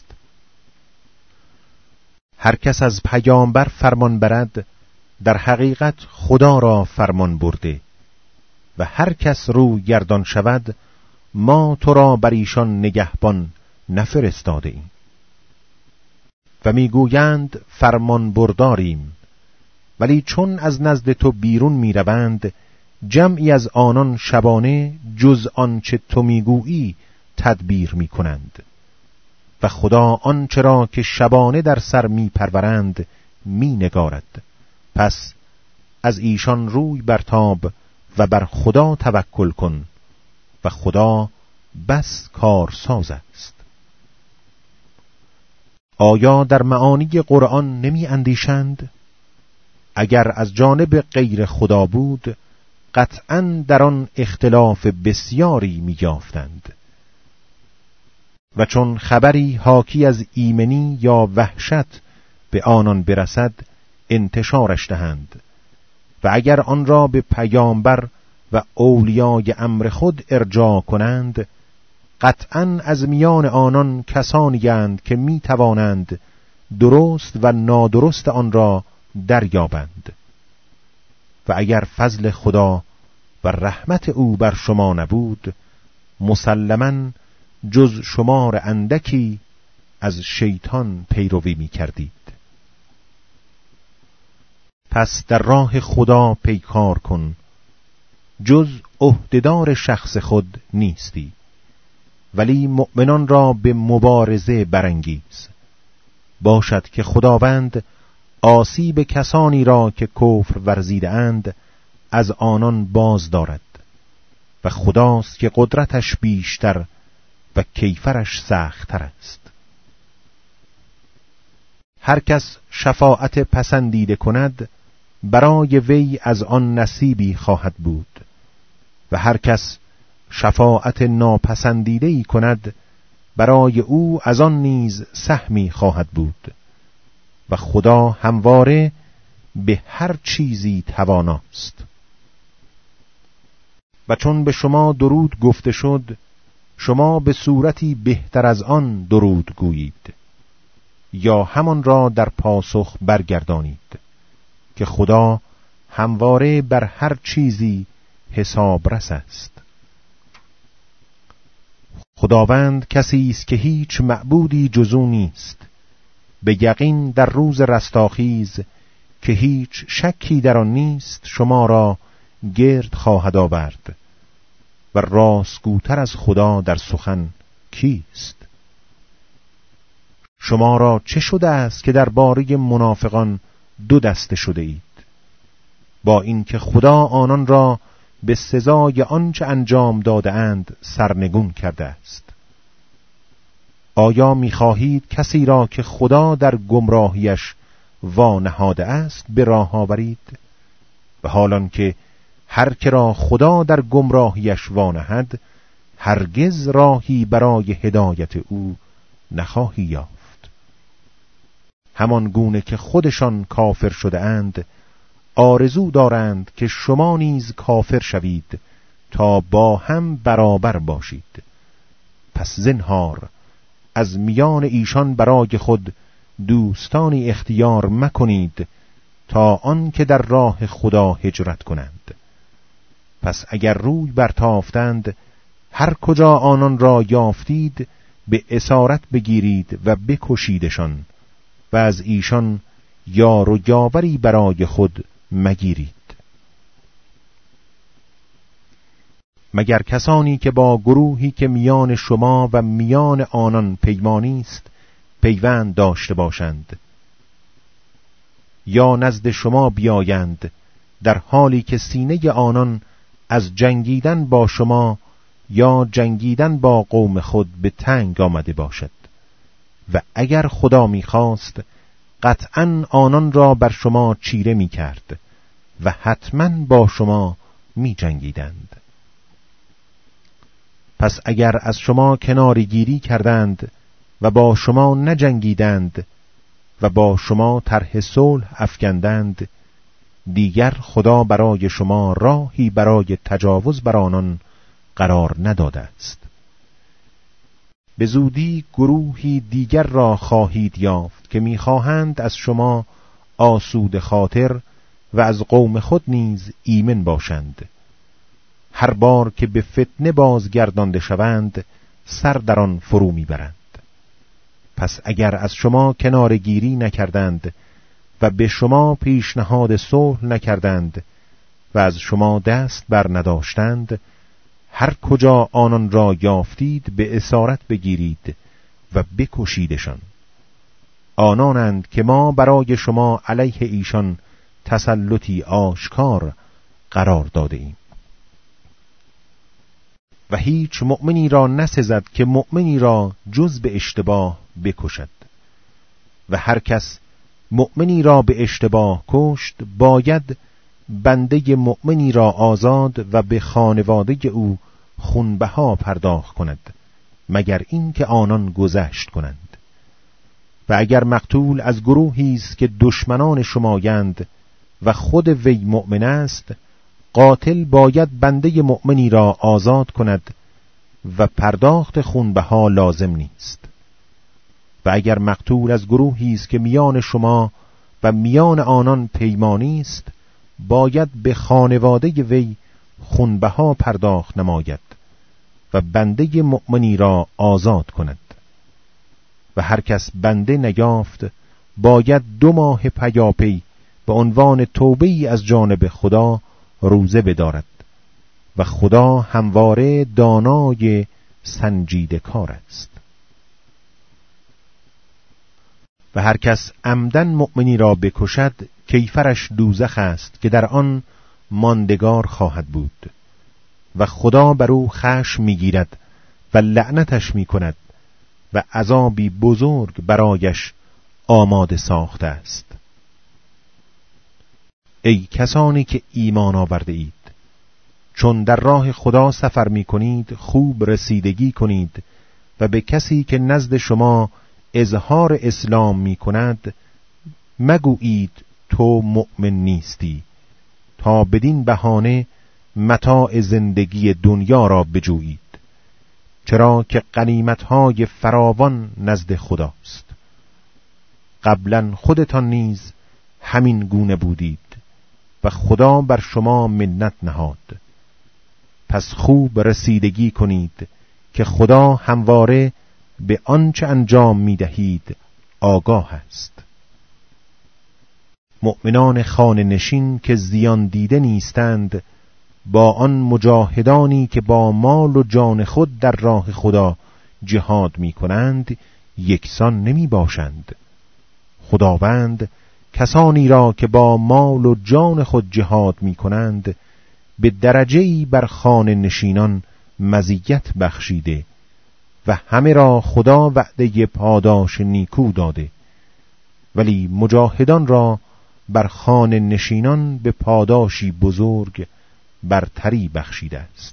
هر کس از پیامبر فرمان برد در حقیقت خدا را فرمان برده و هر کس رو گردان شود ما تو را بر ایشان نگهبان نفرستاده ایم. و میگویند فرمان برداریم، ولی چون از نزد تو بیرون میروند جمعی از آنان شبانه جز آنچه تو میگویی تدبیر میکنند و خدا آنچه را که شبانه در سر می پرورند می نگارد. پس از ایشان روی برتاب و بر خدا توکل کن و خدا بس کارساز است. آیا در معانی قرآن نمی اندیشند؟ اگر از جانب غیر خدا بود قطعاً در آن اختلاف بسیاری می یافتند. و چون خبری حاکی از ایمنی یا وحشت به آنان برسد انتشارش دهند و اگر آن را به پیامبر و اولیای امر خود ارجاع کنند قطعاً از میان آنان کسانی اند که می توانند درست و نادرست آن را دریابند. و اگر فضل خدا و رحمت او بر شما نبود مسلماً جز شمار اندکی از شیطان پیروی می کردید. پس در راه خدا پیکار کن، جز عهدهدار شخص خود نیستی، ولی مؤمنان را به مبارزه برانگیز. باشد که خداوند آسیب کسانی را که کفر ورزیده اند از آنان باز دارد و خداست که قدرتش بیشتر و کیفرش سخت‌تر است. هر کس شفاعت پسندیده کند برای وی از آن نصیبی خواهد بود و هر کس شفاعت ناپسندیده‌ای کند برای او از آن نیز سهمی خواهد بود و خدا همواره به هر چیزی تواناست. و چون به شما درود گفته شد شما به صورتی بهتر از آن درود گویید یا همان را در پاسخ برگردانید که خدا همواره بر هر چیزی حسابرس است. خداوند کسی است که هیچ معبودی جز او نیست، به یقین در روز رستاخیز که هیچ شکی در آن نیست شما را گرد خواهد آورد و راستگوتر از خدا در سخن کیست؟ شما را چه شده است که درباره منافقان دو دسته شده اید، با اینکه خدا آنان را به سزای آنچه انجام داده اند سرنگون کرده است؟ آیا می‌خواهید کسی را که خدا در گمراهیش وانهاده است به راه آورید؟ و حالان که هر که را خدا در گمراهیش وانهد هرگز راهی برای هدایت او نخواهی یافت. همان گونه که خودشان کافر شده اند آرزو دارند که شما نیز کافر شوید تا با هم برابر باشید. پس زنهار از میان ایشان برای خود دوستانی اختیار مکنید تا آن که در راه خدا هجرت کنند. پس اگر روی برتافتند هر کجا آنان را یافتید به اسارت بگیرید و بکشیدشان و از ایشان یار و یاوری برای خود مگیرید، مگر کسانی که با گروهی که میان شما و میان آنان پیمانی است پیوند داشته باشند یا نزد شما بیایند در حالی که سینه آنان از جنگیدن با شما یا جنگیدن با قوم خود به تنگ آمده باشد و اگر خدا می‌خواست قطعاً آنان را بر شما چیره می‌کرد و حتماً با شما می‌جنگیدند. پس اگر از شما کناری گیری کردند و با شما نجنگیدند و با شما طرح صلح افکندند دیگر خدا برای شما راهی برای تجاوز بر آنان قرار نداده است. به زودی گروهی دیگر را خواهید یافت که می‌خواهند از شما آسوده خاطر و از قوم خود نیز ایمن باشند. هر بار که به فتنه بازگردانده شوند سر در آن فرو میبرند. پس اگر از شما کنارگیری نکردند و به شما پیشنهاد صلح نکردند و از شما دست بر نداشتند هر کجا آنان را یافتید به اسارت بگیرید و بکشیدشان. آنانند که ما برای شما علیه ایشان تسلطی آشکار قرار داده ایم. و هیچ مؤمنی را نسزد که مؤمنی را جز به اشتباه بکشد، و هر کس مؤمنی را به اشتباه کشت باید بنده مؤمنی را آزاد و به خانواده او خونبها پرداخت کند، مگر این که آنان گذشت کنند. و اگر مقتول از گروهی است که دشمنان شمایند و خود وی مؤمن است، قاتل باید بنده مؤمنی را آزاد کند و پرداخت خونبها لازم نیست. و اگر مقتول از گروهی است که میان شما و میان آنان پیمانی است، باید به خانواده وی خونبها پرداخت نماید و بنده مؤمنی را آزاد کند. و هر کس بنده نیافت باید دو ماه پیاپی به عنوان توبه‌ای از جانب خدا روزه بدارد و خدا همواره دانای سنجیده کار است. و هر کس عمدن مؤمنی را بکشد کیفرش دوزخ است که در آن ماندگار خواهد بود و خدا بر او خشم میگیرد و لعنتش میکند و عذابی بزرگ برایش آماده ساخته است. ای کسانی که ایمان آورده اید، چون در راه خدا سفر می کنید خوب رسیدگی کنید و به کسی که نزد شما اظهار اسلام می کند مگویید تو مؤمن نیستی، تا بدین بهانه متاع زندگی دنیا را بجویید، چرا که غنیمت‌های فراوان نزد خداست. قبلا خودتان نیز همین گونه بودید و خدا بر شما منت نهاد. پس خوب رسیدگی کنید که خدا همواره به آنچه انجام می دهید آگاه است. مؤمنان خانه نشین که زیان دیده نیستند با آن مجاهدانی که با مال و جان خود در راه خدا جهاد می کنند یکسان نمی باشند. خداوند کسانی را که با مال و جان خود جهاد می کنند به درجه‌ای بر خانه نشینان مزیت بخشیده و همه را خدا وعده پاداش نیکو داده، ولی مجاهدان را بر خانه نشینان به پاداشی بزرگ برتری بخشیده است.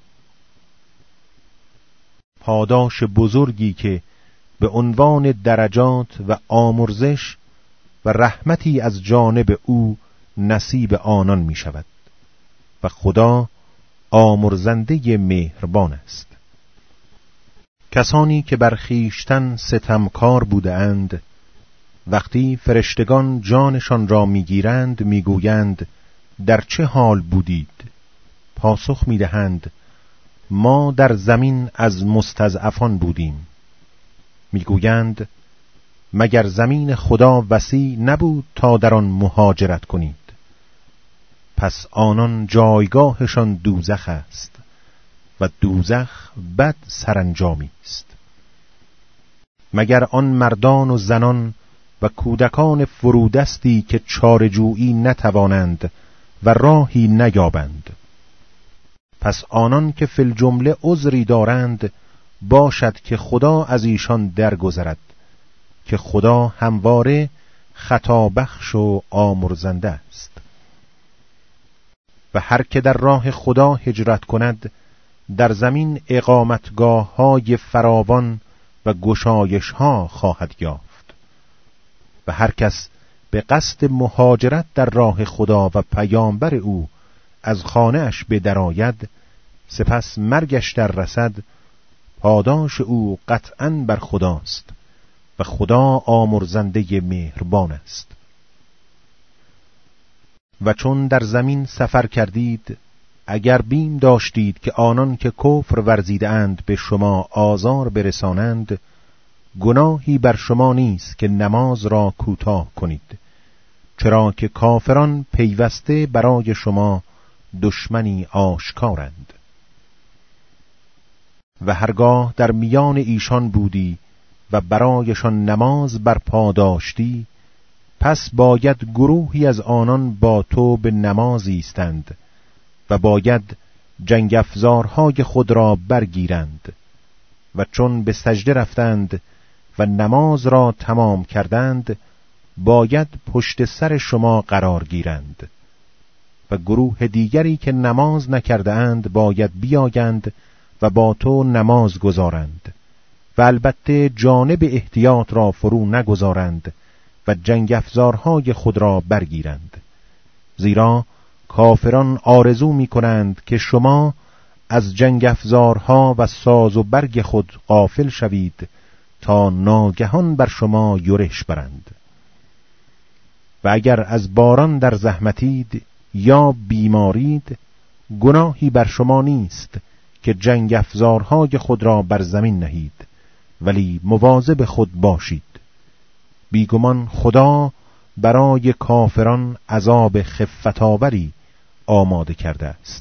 پاداش بزرگی که به عنوان درجات و آمرزش و رحمتی از جانب او نصیب آنان می شود و خدا آمرزنده مهربان است. کسانی که بر خویشتن ستمکار بودند وقتی فرشتگان جانشان را میگیرند میگویند در چه حال بودید؟ پاسخ میدهند ما در زمین از مستضعفان بودیم. میگویند مگر زمین خدا وسیع نبود تا در آن مهاجرت کنید؟ پس آنان جایگاهشان دوزخ است و دوزخ بد سرانجامی است. مگر آن مردان و زنان و کودکان فرودستی که چاره‌جویی نتوانند و راهی نیابند؟ پس آنان که فی الجمله عذری دارند باشد که خدا از ایشان درگذرد، که خدا همواره خطا بخش و آمرزنده است. و هر که در راه خدا هجرت کند در زمین اقامتگاه های فراوان و گشایش ها خواهد یافت. و هر کس به قصد مهاجرت در راه خدا و پیامبر او از خانه اش بدراید سپس مرگش در رسد، پاداش او قطعاً بر خداست و خدا آمرزنده مهربان است. و چون در زمین سفر کردید اگر بیم داشتید که آنان که کفر ورزیده اند به شما آزار برسانند، گناهی بر شما نیست که نماز را کوتاه کنید، چرا که کافران پیوسته برای شما دشمنی آشکارند. و هرگاه در میان ایشان بودی و برایشان نماز برپا داشتی، پس باید گروهی از آنان با تو به نماز ایستند و باید جنگ افزارهای خود را برگیرند و چون به سجده رفتند و نماز را تمام کردند باید پشت سر شما قرار گیرند و گروه دیگری که نماز نکرده اند باید بیایند و با تو نماز گذارند و البته جانب احتیاط را فرو نگذارند و جنگ افزارهای خود را برگیرند، زیرا کافران آرزو می کنند که شما از جنگ افزارها و ساز و برگ خود غافل شوید تا ناگهان بر شما یورش برند. و اگر از باران در زحمتید یا بیمارید گناهی بر شما نیست که جنگ افزارهای خود را بر زمین نهید، ولی مواظب خود باشید. بیگمان خدا برای کافران عذاب خفت‌آوری آماده کرده است.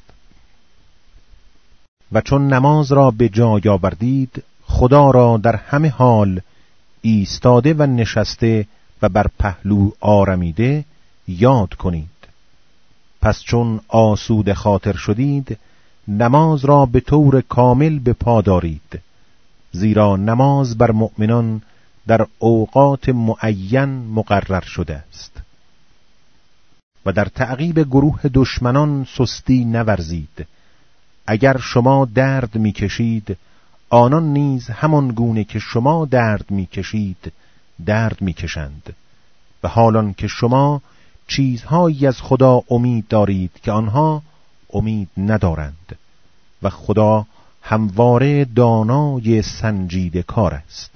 و چون نماز را به جای آوردید خدا را در همه حال ایستاده و نشسته و بر پهلو آرمیده یاد کنید. پس چون آسوده خاطر شدید نماز را به طور کامل به پا دارید، زیرا نماز بر مؤمنان در اوقات معین مقرر شده است. و در تعقیب گروه دشمنان سستی نورزید. اگر شما درد میکشید آنان نیز همان گونه که شما درد میکشید درد میکشند، و حالان که شما چیزهایی از خدا امید دارید که آنها امید ندارند و خدا همواره دانای سنجیده کار است.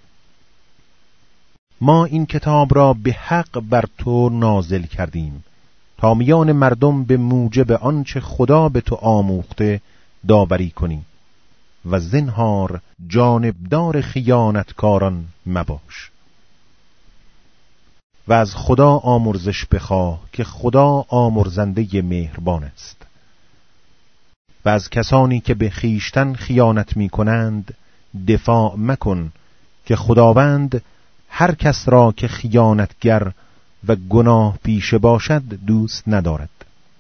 ما این کتاب را به حق بر تو نازل کردیم تا میان مردم به موجب آنچه خدا به تو آموخته داوری کنی و زنهار جانبدار خیانتکاران مباش. و از خدا آمرزش بخواه که خدا آمرزنده مهربان است. و از کسانی که به خیشتن خیانت می کنند دفاع مکن که خداوند هر کس را که خیانتگر و گناه پیشه باشد دوست ندارد.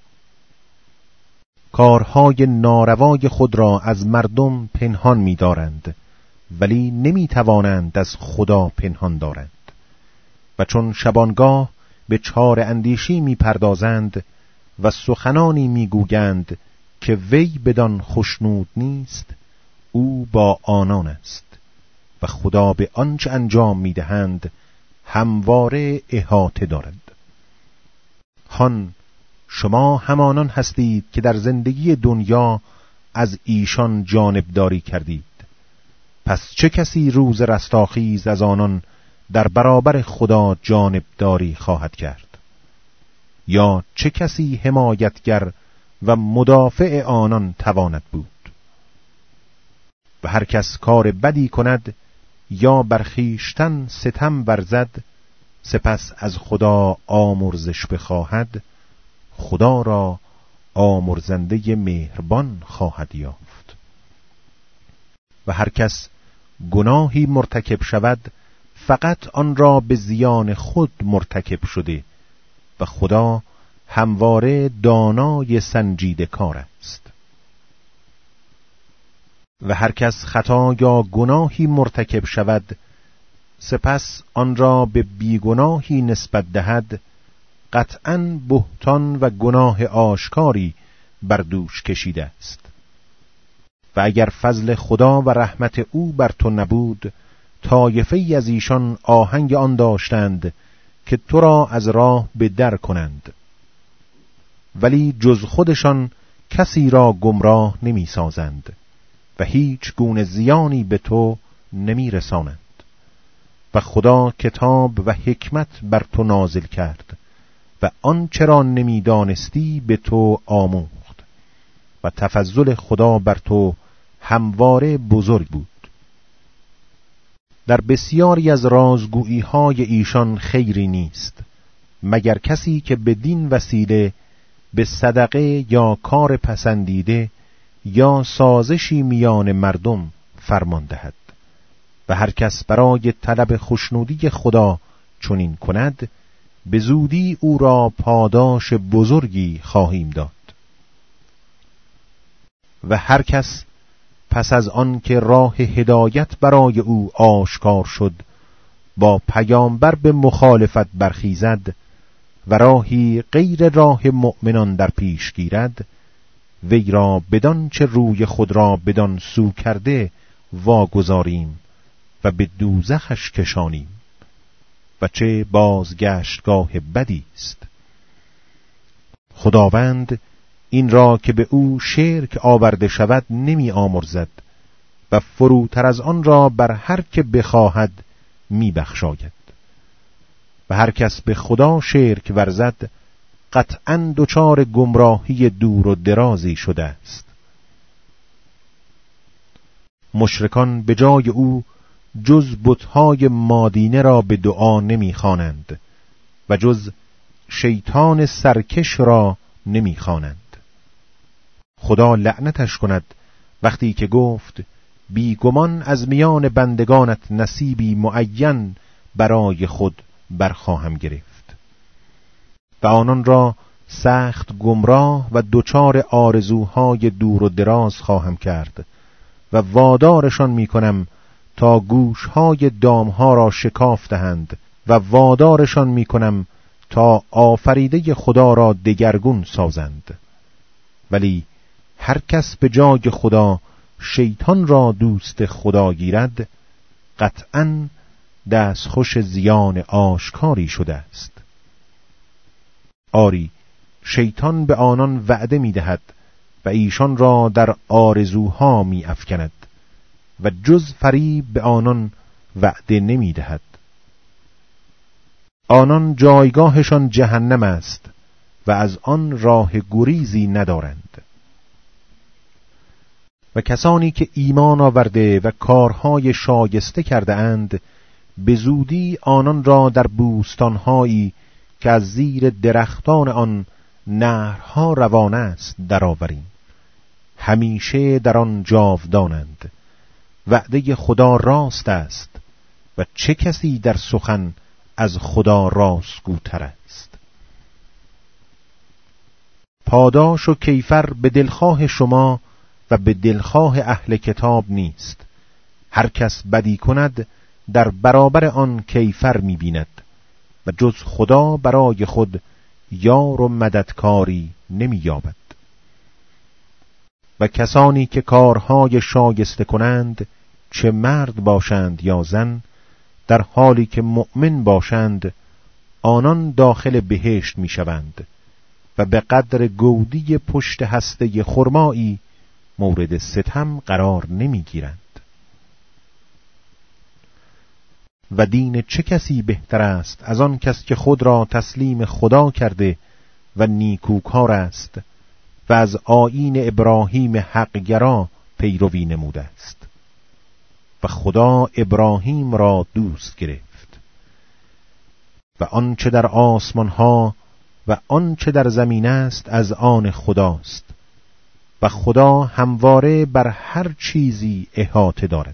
کارهای ناروای خود را از مردم پنهان می دارند ولی نمی توانند از خدا پنهان دارند. و چون شبانگاه به چاره اندیشی می پردازند و سخنانی می گویند که وی بدان خشنود نیست، او با آنان است و خدا به آنچه انجام می دهند همواره احاطه دارد. هان شما همانان هستید که در زندگی دنیا از ایشان جانبداری کردید، پس چه کسی روز رستاخیز از آنان در برابر خدا جانبداری خواهد کرد؟ یا چه کسی حمایتگر و مدافع آنان تواند بود؟ و هر کس کار بدی کند یا بر خویشتن ستم ورزد سپس از خدا آمرزش بخواهد، خدا را آمرزنده مهربان خواهد یافت. و هر کس گناهی مرتکب شود فقط آن را به زیان خود مرتکب شده و خدا همواره دانای سنجیده کار است. و هر کس خطا یا گناهی مرتکب شود سپس آن را به بیگناهی نسبت دهد، قطعاً بهتان و گناه آشکاری بر دوش کشیده است. و اگر فضل خدا و رحمت او بر تو نبود، طایفه‌ای از ایشان آهنگ آن داشتند که تو را از راه به در کنند، ولی جز خودشان کسی را گمراه نمی سازند و هیچ گونه زیانی به تو نمی رسانند. و خدا کتاب و حکمت بر تو نازل کرد و آن چرا نمی دانستی به تو آموخت و تفضل خدا بر تو همواره بزرگ بود. در بسیاری از رازگویی های ایشان خیری نیست مگر کسی که بدین وسیله به صدقه یا کار پسندیده یا سازشی میان مردم فرمان دهد و هر کس برای طلب خوشنودی خدا چنین کند، به زودی او را پاداش بزرگی خواهیم داد. و هر کس پس از آن که راه هدایت برای او آشکار شد، با پیامبر به مخالفت برخیزد و راهی غیر راه مؤمنان در پیش گیرد، وی را بدان چه روی خود را بدان سو کرده واگذاریم و به دوزخش کشانیم و چه بازگشتگاه بدی است. خداوند این را که به او شرک آورده شود نمی آمرزد و فروتر از آن را بر هر که بخواهد می بخشاید. و هر کس به خدا شرک ورزد قطعاً دچار گمراهی دور و درازی شده است. مشرکان به جای او جز بت‌های مادینه را به دعا نمی خوانند و جز شیطان سرکش را نمی خوانند. خدا لعنتش کند وقتی که گفت بیگمان از میان بندگانت نصیبی معین برای خود برخواهم گرفت و آنان را سخت گمراه و دچار آرزوهای دور و دراز خواهم کرد و وادارشان می کنم تا گوشهای دامها را شکافتهند و وادارشان می کنم تا آفریده خدا را دگرگون سازند. ولی هر کس به جای خدا شیطان را دوست خدا گیرد قطعاً دستخوش زیان آشکاری شده است. آری، شیطان به آنان وعده می دهد و ایشان را در آرزوها می افکند و جز فریب به آنان وعده نمی دهد. آنان جایگاهشان جهنم است و از آن راه گریزی ندارند. و کسانی که ایمان آورده و کارهای شایسته کرده اند، به زودی آنان را در بوستانهایی که از زیر درختان آن نهرها روان است درآوریم، همیشه در آن جاودانند. وعده خدا راست است و چه کسی در سخن از خدا راستگوتر است. پاداش و کیفر به دلخواه شما و به دلخواه اهل کتاب نیست. هر کس بدی کند در برابر آن کیفر می بیند و جز خدا برای خود یار و مددکاری نمی یابد. و کسانی که کارهای شایسته کنند، چه مرد باشند یا زن، در حالی که مؤمن باشند، آنان داخل بهشت می شوند و به قدر گودی پشت هسته خرمایی مورد ستم قرار نمی گیرند. و دین چه کسی بهتر است از آن کس که خود را تسلیم خدا کرده و نیکوکار است و از آیین ابراهیم حقگرا پیروی نموده است و خدا ابراهیم را دوست گرفت. و آنچه در آسمان ها و آنچه در زمین است از آن خداست و خدا همواره بر هر چیزی احاطه دارد.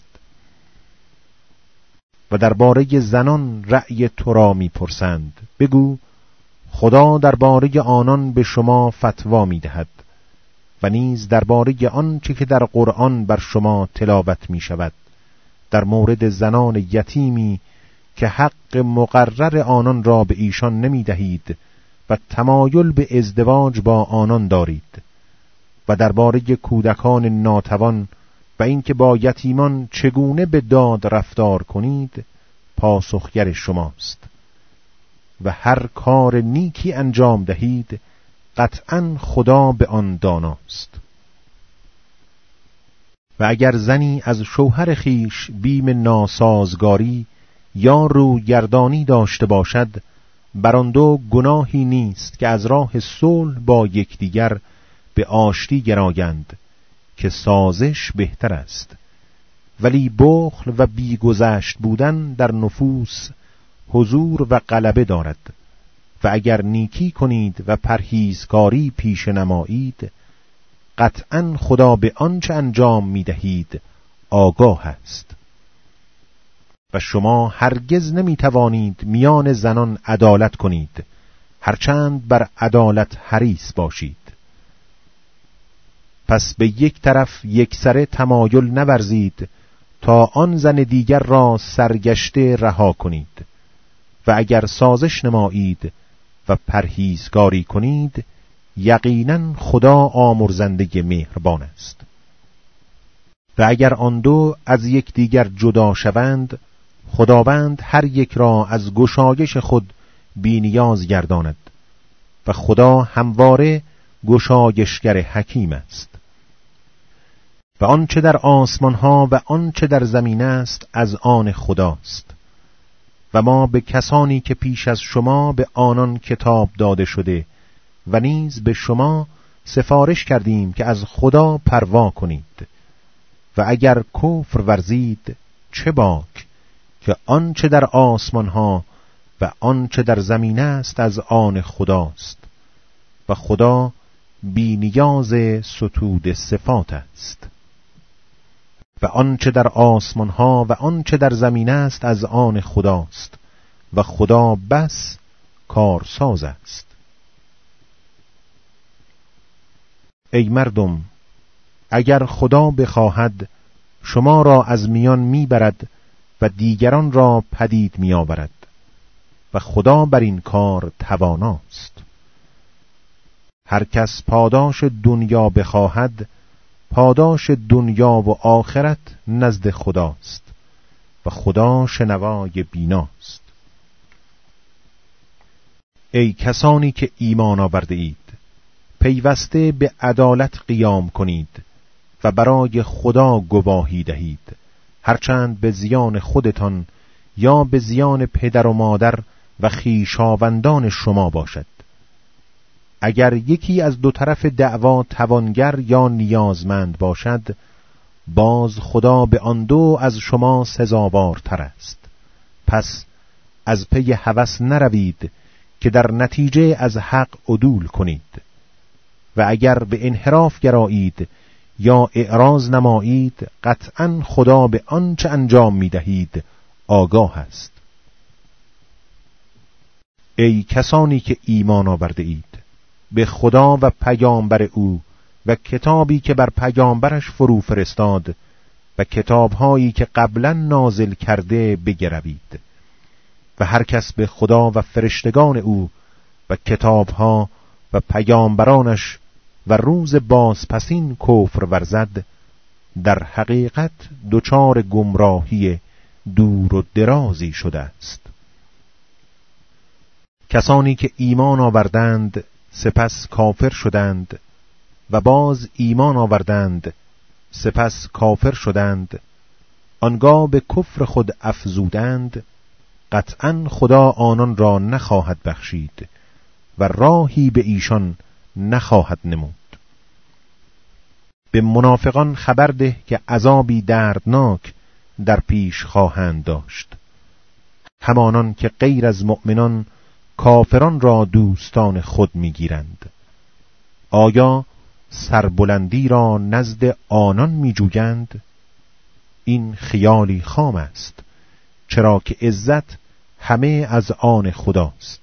و درباره زنان رأی تو را می‌پرسند، بگو خدا درباره آنان به شما فتوا می‌دهد و نیز درباره آنچه که در قرآن بر شما تلاوت می‌شود در مورد زنان یتیمی که حق مقرر آنان را به ایشان نمی‌دهید و تمایل به ازدواج با آنان دارید و درباره کودکان ناتوان و اینکه با یتیمان چگونه به داد رفتار کنید پاسخگر شماست. و هر کار نیکی انجام دهید قطعاً خدا به آن داناست. و اگر زنی از شوهر خیش بیم ناسازگاری یا روگردانی داشته باشد، بر آن دو گناهی نیست که از راه صلح با یکدیگر به آشتی گرایند که سازش بهتر است. ولی بخل و بیگذشت بودن در نفوس حضور و غلبه دارد و اگر نیکی کنید و پرهیزکاری پیش نمایید قطعاً خدا به آنچه انجام می دهید آگاه است. و شما هرگز نمی توانید میان زنان عدالت کنید، هرچند بر عدالت حریص باشید. پس به یک طرف یکسره تمایل نورزید تا آن زن دیگر را سرگشته رها کنید، و اگر سازش نمایید و پرهیزگاری کنید، یقینا خدا آمرزنده مهربان است. و اگر آن دو از یک دیگر جدا شوند، خداوند هر یک را از گشایش خود بی‌نیاز گرداند و خدا همواره گشایشگر حکیم است. و آنچه در آسمان ها و آنچه در زمین است از آن خداست. و ما به کسانی که پیش از شما به آنان کتاب داده شده و نیز به شما سفارش کردیم که از خدا پروا کنید، و اگر کفر ورزید چه باک که آنچه در آسمان ها و آنچه در زمین است از آن خداست و خدا بی نیاز ستود صفات است. و آنچه در آسمان ها و آنچه در زمین است از آن خداست و خدا بس کارساز است. ای مردم، اگر خدا بخواهد شما را از میان میبرد و دیگران را پدید میآورد و خدا بر این کار تواناست. هر کس پاداش دنیا بخواهد، پاداش دنیا و آخرت نزد خداست و خدا شنوای بیناست. ای کسانی که ایمان آورده اید، پیوسته به عدالت قیام کنید و برای خدا گواهی دهید، هرچند به زیان خودتان یا به زیان پدر و مادر و خویشاوندان شما باشد. اگر یکی از دو طرف دعوا توانگر یا نیازمند باشد، باز خدا به آن دو از شما سزاوارتر است. پس از پی هوس نروید که در نتیجه از حق عدول کنید. و اگر به انحراف گرایید یا اعراض نمایید، قطعاً خدا به آنچه انجام می‌دهید آگاه است. ای کسانی که ایمان آورده اید، به خدا و پیامبر او و کتابی که بر پیامبرش فرو فرستاد و کتابهایی که قبلا نازل کرده بگروید. و هر کس به خدا و فرشتگان او و کتابها و پیامبرانش و روز بازپسین کفر ورزد، در حقیقت دچار گمراهی دور و درازی شده است. کسانی که ایمان آوردند سپس کافر شدند و باز ایمان آوردند سپس کافر شدند، آنگاه به کفر خود افزودند، قطعاً خدا آنان را نخواهد بخشید و راهی به ایشان نخواهد نمود. به منافقان خبر ده که عذابی دردناک در پیش خواهند داشت. همانان که غیر از مؤمنان کافران را دوستان خود میگیرند. آیا سربلندی را نزد آنان میجویند؟ این خیالی خام است، چرا که عزت همه از آن خداست.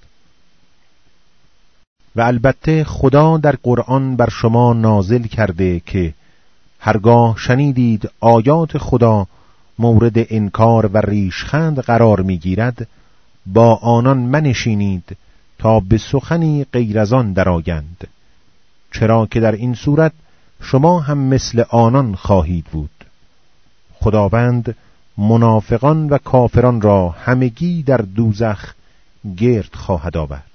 و البته خدا در قرآن بر شما نازل کرده که هرگاه شنیدید آیات خدا مورد انکار و ریشخند قرار میگیرد، با آنان منشینید تا به سخنی غیر از آن درآیند، چرا که در این صورت شما هم مثل آنان خواهید بود. خداوند منافقان و کافران را همگی در دوزخ گرد خواهد آورد.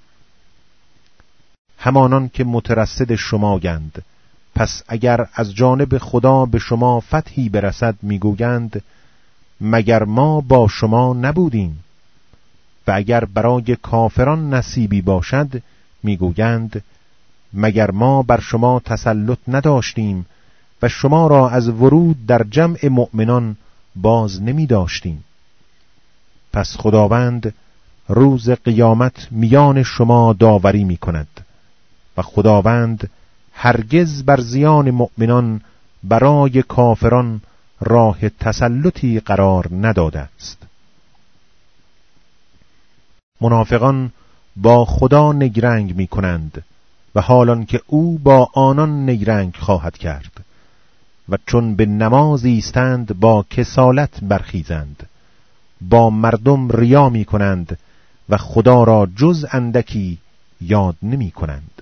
همانان که مترصد شمایند، پس اگر از جانب خدا به شما فتحی برسد میگویند مگر ما با شما نبودیم؟ و اگر برای کافران نصیبی باشد میگویند مگر ما بر شما تسلط نداشتیم و شما را از ورود در جمع مؤمنان باز نمی داشتیم؟ پس خداوند روز قیامت میان شما داوری می کند و خداوند هرگز بر زیان مؤمنان برای کافران راه تسلطی قرار نداده است. منافقان با خدا نگرنگ می کنند و حالان که او با آنان نگرنگ خواهد کرد و چون به نماز ایستند با کسالت برخیزند، با مردم ریا می کنند و خدا را جز اندکی یاد نمی کنند.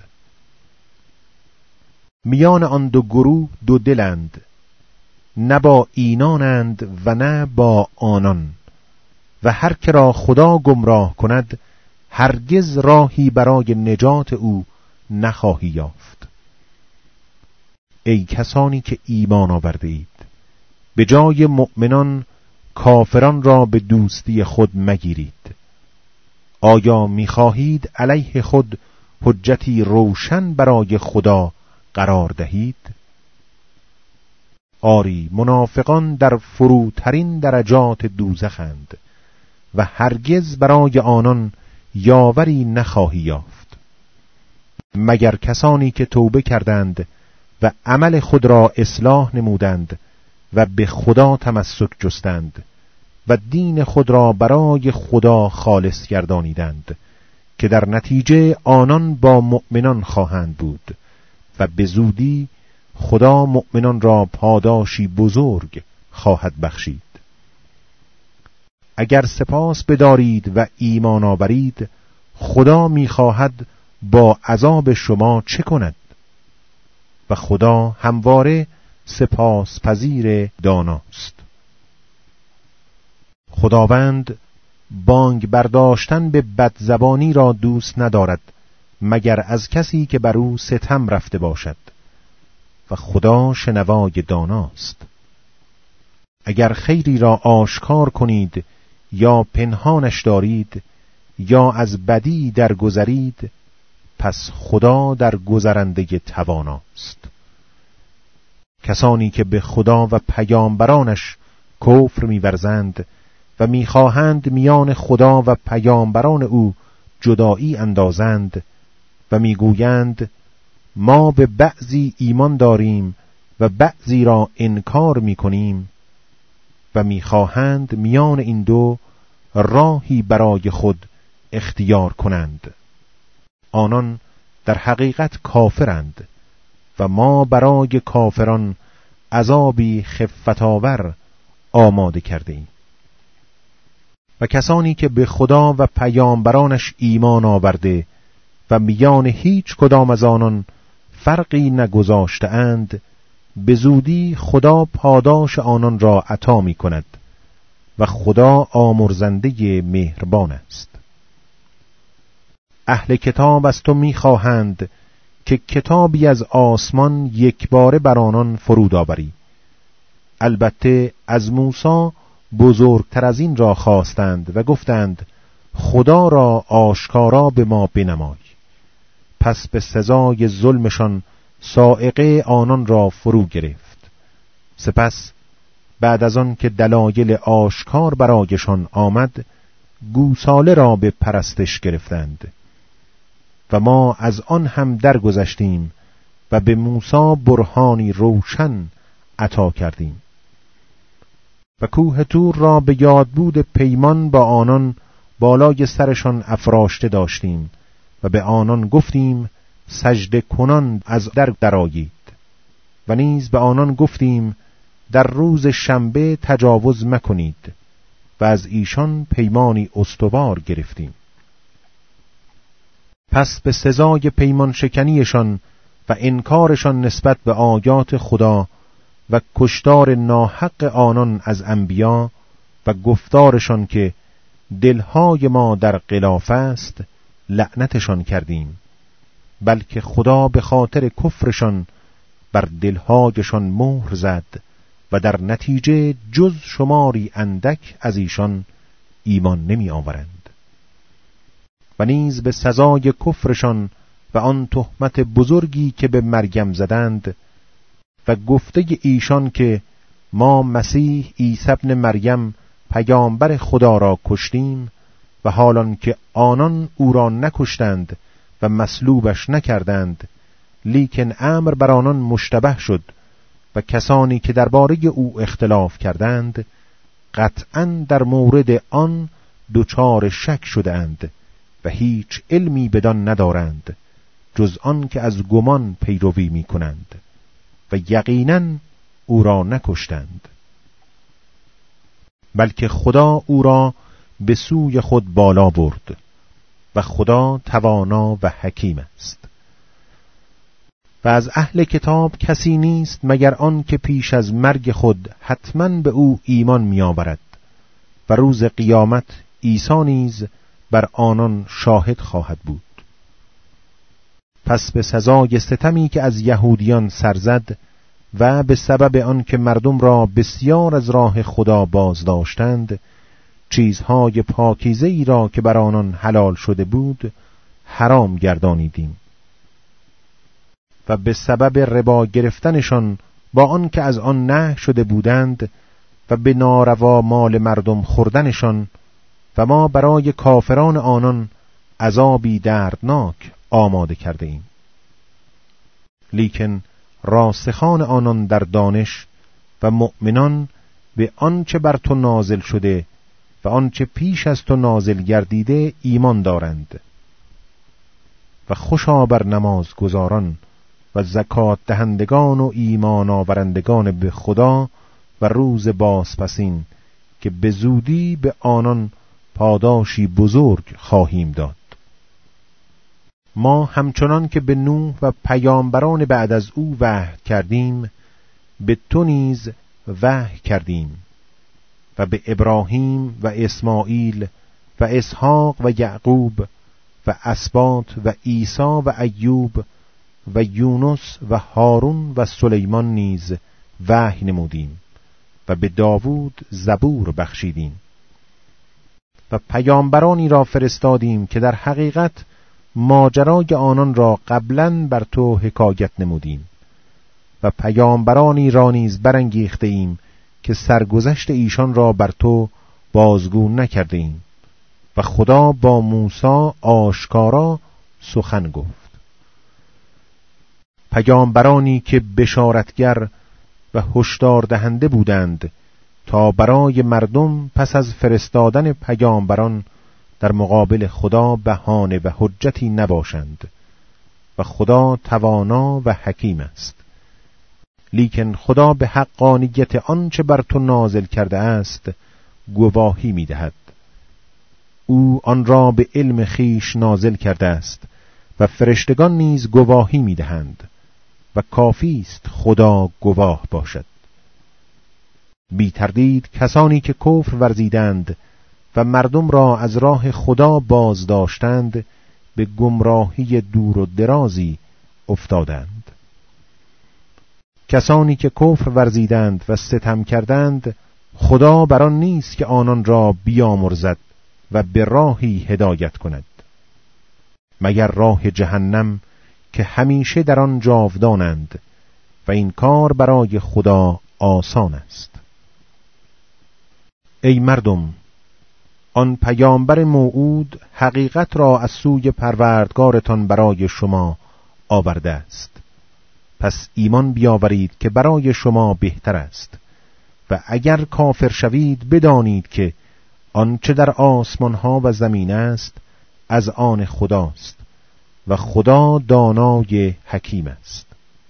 میان آن دو گروه دو دلند، نه با اینانند و نه با آنان، و هر که را خدا گمراه کند هرگز راهی برای نجات او نخواهی یافت. ای کسانی که ایمان آورده اید، به جای مؤمنان کافران را به دوستی خود مگیرید. آیا می‌خواهید علیه خود حجتی روشن برای خدا قرار دهید؟ آری، منافقان در فروترین درجات دوزخند و هرگز برای آنان یاوری نخواهی یافت، مگر کسانی که توبه کردند و عمل خود را اصلاح نمودند و به خدا تمسک جستند و دین خود را برای خدا خالص گردانیدند، که در نتیجه آنان با مؤمنان خواهند بود و به زودی خدا مؤمنان را پاداشی بزرگ خواهد بخشید. اگر سپاس بدارید و ایمان آورید، خدا می‌خواهد با عذاب شما چه کند؟ و خدا همواره سپاس پذیر داناست. خداوند بانگ برداشتن به بدزبانی را دوست ندارد مگر از کسی که بر او ستم رفته باشد، و خدا شنوای داناست. اگر خیری را آشکار کنید یا پنهانش دارید یا از بدی درگذرید، پس خدا در گذرنده تواناست. کسانی که به خدا و پیامبرانش کفر می‌ورزند و می‌خواهند میان خدا و پیامبران او جدایی اندازند و می‌گویند ما به بعضی ایمان داریم و بعضی را انکار می‌کنیم و می‌خواهند میان این دو راهی برای خود اختیار کنند، آنان در حقیقت کافرند و ما برای کافران عذابی خفت‌آور آماده کرده ایم. و کسانی که به خدا و پیامبرانش ایمان آورده و میان هیچ کدام از آنان فرقی نگذاشته اند، به زودی خدا پاداش آنان را عطا می کند و خدا آمرزنده مهربان است. اهل کتاب از تو می خواهند که کتابی از آسمان یک باره بر آنان فرود آوری. البته از موسی بزرگتر از این را خواستند و گفتند خدا را آشکارا به ما بنمای. پس به سزای ظلمشان صاعقه آنان را فرو گرفت. سپس بعد از آن که دلایل آشکار برایشان آمد، گوساله را به پرستش گرفتند. و ما از آن هم درگذشتیم و به موسی برهانی روشن عطا کردیم. و کوه طور را به یادبود پیمان با آنان بالای سرشان افراشته داشتیم و به آنان گفتیم سجده کنان از در درآیید. و نیز به آنان گفتیم در روز شنبه تجاوز مکنید و از ایشان پیمانی استوار گرفتیم. پس به سزای پیمان شکنیشان و انکارشان نسبت به آیات خدا و کشتار ناحق آنان از انبیا و گفتارشان که دلهای ما در غلاف است، لعنتشان کردیم، بلکه خدا به خاطر کفرشان بر دلهایشان مهر زد و در نتیجه جز شماری اندک از ایشان ایمان نمی آورند. و نیز به سزای کفرشان و آن تهمت بزرگی که به مریم زدند و گفته ایشان که ما مسیح عیسی ابن مریم پیامبر خدا را کشتیم، و حالان که آنان او را نکشتند و مصلوبش نکردند، لیکن امر بر آنان مشتبه شد و کسانی که درباره او اختلاف کردند قطعاً در مورد آن دچار شک شدند و هیچ علمی بدان ندارند جز آن که از گمان پیروی می کنند و یقیناً او را نکشتند، بلکه خدا او را به سوی خود بالا برد و خدا توانا و حکیم است. و از اهل کتاب کسی نیست مگر آن که پیش از مرگ خود حتماً به او ایمان می آورد و روز قیامت عیسی نیز بر آنان شاهد خواهد بود. پس به سزای ستمی که از یهودیان سرزد و به سبب آن که مردم را بسیار از راه خدا بازداشتند، چیزهای پاکیزه ای را که بر آنان حلال شده بود حرام گردانیدیم و به سبب ربا گرفتنشان با آن که از آن نهی شده بودند و به ناروا مال مردم خوردنشان، و ما برای کافران آنان عذابی دردناک آماده کرده ایم. لیکن راسخان آنان در دانش و مؤمنان به آنچه بر تو نازل شده و آنچه پیش از تو نازل گردیده ایمان دارند. و خوشا بر نماز گزاران و زکات دهندگان و ایمان آورندگان به خدا و روز بازپسین که به زودی به آنان پاداشی بزرگ خواهیم داد. ما همچنان که به نوح و پیامبران بعد از او وحی کردیم، به تو نیز وحی کردیم و به ابراهیم و اسماعیل و اسحاق و یعقوب و اسباط و عیسی و ایوب و یونس و هارون و سلیمان نیز وحی نمودیم و به داوود زبور بخشیدیم و پیامبرانی را فرستادیم که در حقیقت ماجرای آنان را قبلاً بر تو حکایت نمودیم و پیامبرانی را نیز برانگیخته ایم که سرگذشت ایشان را بر تو بازگو نکرده ایم و خدا با موسی آشکارا سخن گفت. پیامبرانی که بشارتگر و هشدار دهنده بودند تا برای مردم پس از فرستادن پیامبران در مقابل خدا بهانه و حجتی نباشند و خدا توانا و حکیم است. لیکن خدا به حقانیت آنچه بر تو نازل کرده است گواهی می‌دهد. او آن را به علم خیش نازل کرده است و فرشتگان نیز گواهی می‌دهند و کافی است خدا گواه باشد. بی تردید کسانی که کفر ورزیدند و مردم را از راه خدا باز داشتند به گمراهی دور و درازی افتادند. کسانی که کفر ورزیدند و ستم کردند، خدا بر آن نیست که آنان را بیامرزد و به راهی هدایت کند مگر راه جهنم که همیشه در آن جاودانند و این کار برای خدا آسان است. ای مردم، آن پیامبر موعود حقیقت را از سوی پروردگارتان برای شما آورده است. پس ایمان بیاورید که برای شما بهتر است و اگر کافر شوید بدانید که آنچه در آسمان ها و زمین است از آن خداست و خدا دانای حکیم است.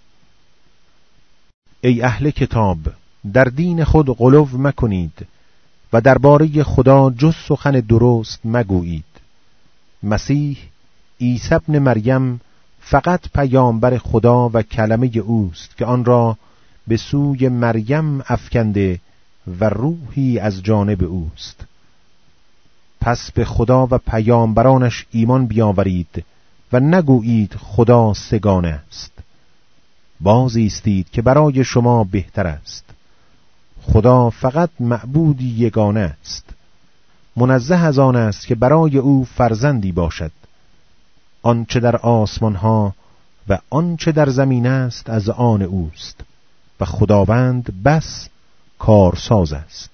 ای اهل کتاب، در دین خود غلو مکنید و درباره خدا جز سخن درست مگویید. مسیح عیسی ابن مریم فقط پیامبر خدا و کلمه اوست که آن را به سوی مریم افکنده و روحی از جانب اوست. پس به خدا و پیامبرانش ایمان بیاورید و نگویید خدا سگانه است. باز ایستید که برای شما بهتر است. خدا فقط معبودی یگانه است. منزه از آن است که برای او فرزندی باشد. آنچه در آسمان ها و آنچه در زمین است از آن اوست و خداوند بس کارساز است.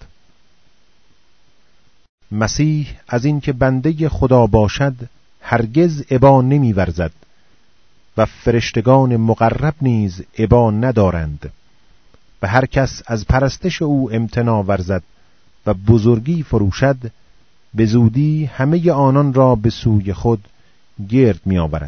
مسیح از این که بنده خدا باشد هرگز ابا نمی ورزد و فرشتگان مقرب نیز ابا ندارند و هر کس از پرستش او امتناع ورزد و بزرگی فروشد به زودی همه آنان را به سوی خود گرد می آورد.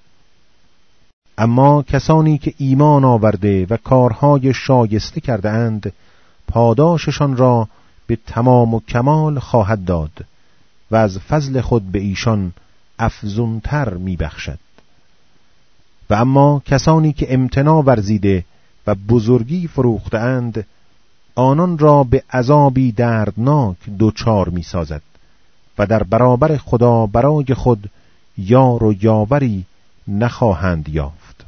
اما کسانی که ایمان آورده و کارهای شایسته کرده اند، پاداششان را به تمام و کمال خواهد داد و از فضل خود به ایشان افزونتر می بخشد. و اما کسانی که امتناع ورزیده و بزرگی فروخته اند، آنان را به عذابی دردناک دوچار می سازد و در برابر خدا برای خود یار و یاوری نخواهند یافت.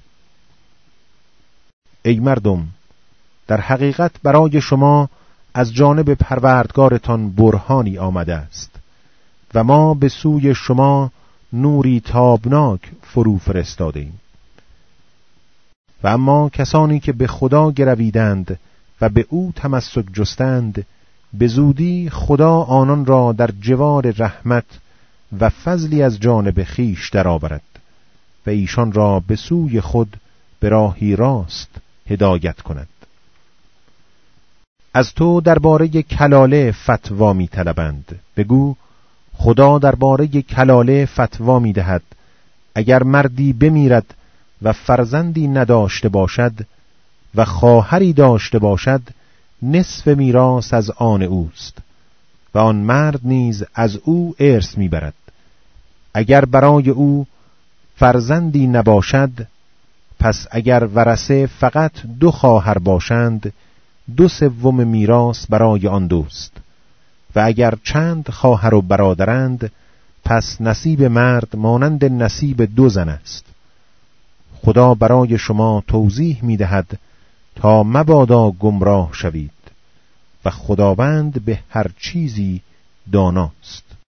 ای مردم، در حقیقت برای شما از جانب پروردگارتان برهانی آمده است و ما به سوی شما نوری تابناک فرو فرستاده ایم. و اما کسانی که به خدا گرویدند و به او تمسک جستند، به زودی خدا آنان را در جوار رحمت و فضلی از جانب خیش درآورد و ایشان را به سوی خود به راهی راست هدایت کند. از تو درباره کلاله فتوا می طلبند. بگو خدا درباره کلاله فتوا می دهد اگر مردی بمیرد و فرزندی نداشته باشد و خواهری داشته باشد، نصف میراث از آن اوست و آن مرد نیز از او ارث میبرد. اگر برای او فرزندی نباشد، پس اگر ورثه فقط دو خواهر باشند، دو سوم میراث برای آن دوست، و اگر چند خواهر و برادرند، پس نصیب مرد مانند نصیب دو زن است. خدا برای شما توضیح می‌دهد تا مبادا گمراه شوید و خداوند به هر چیزی داناست.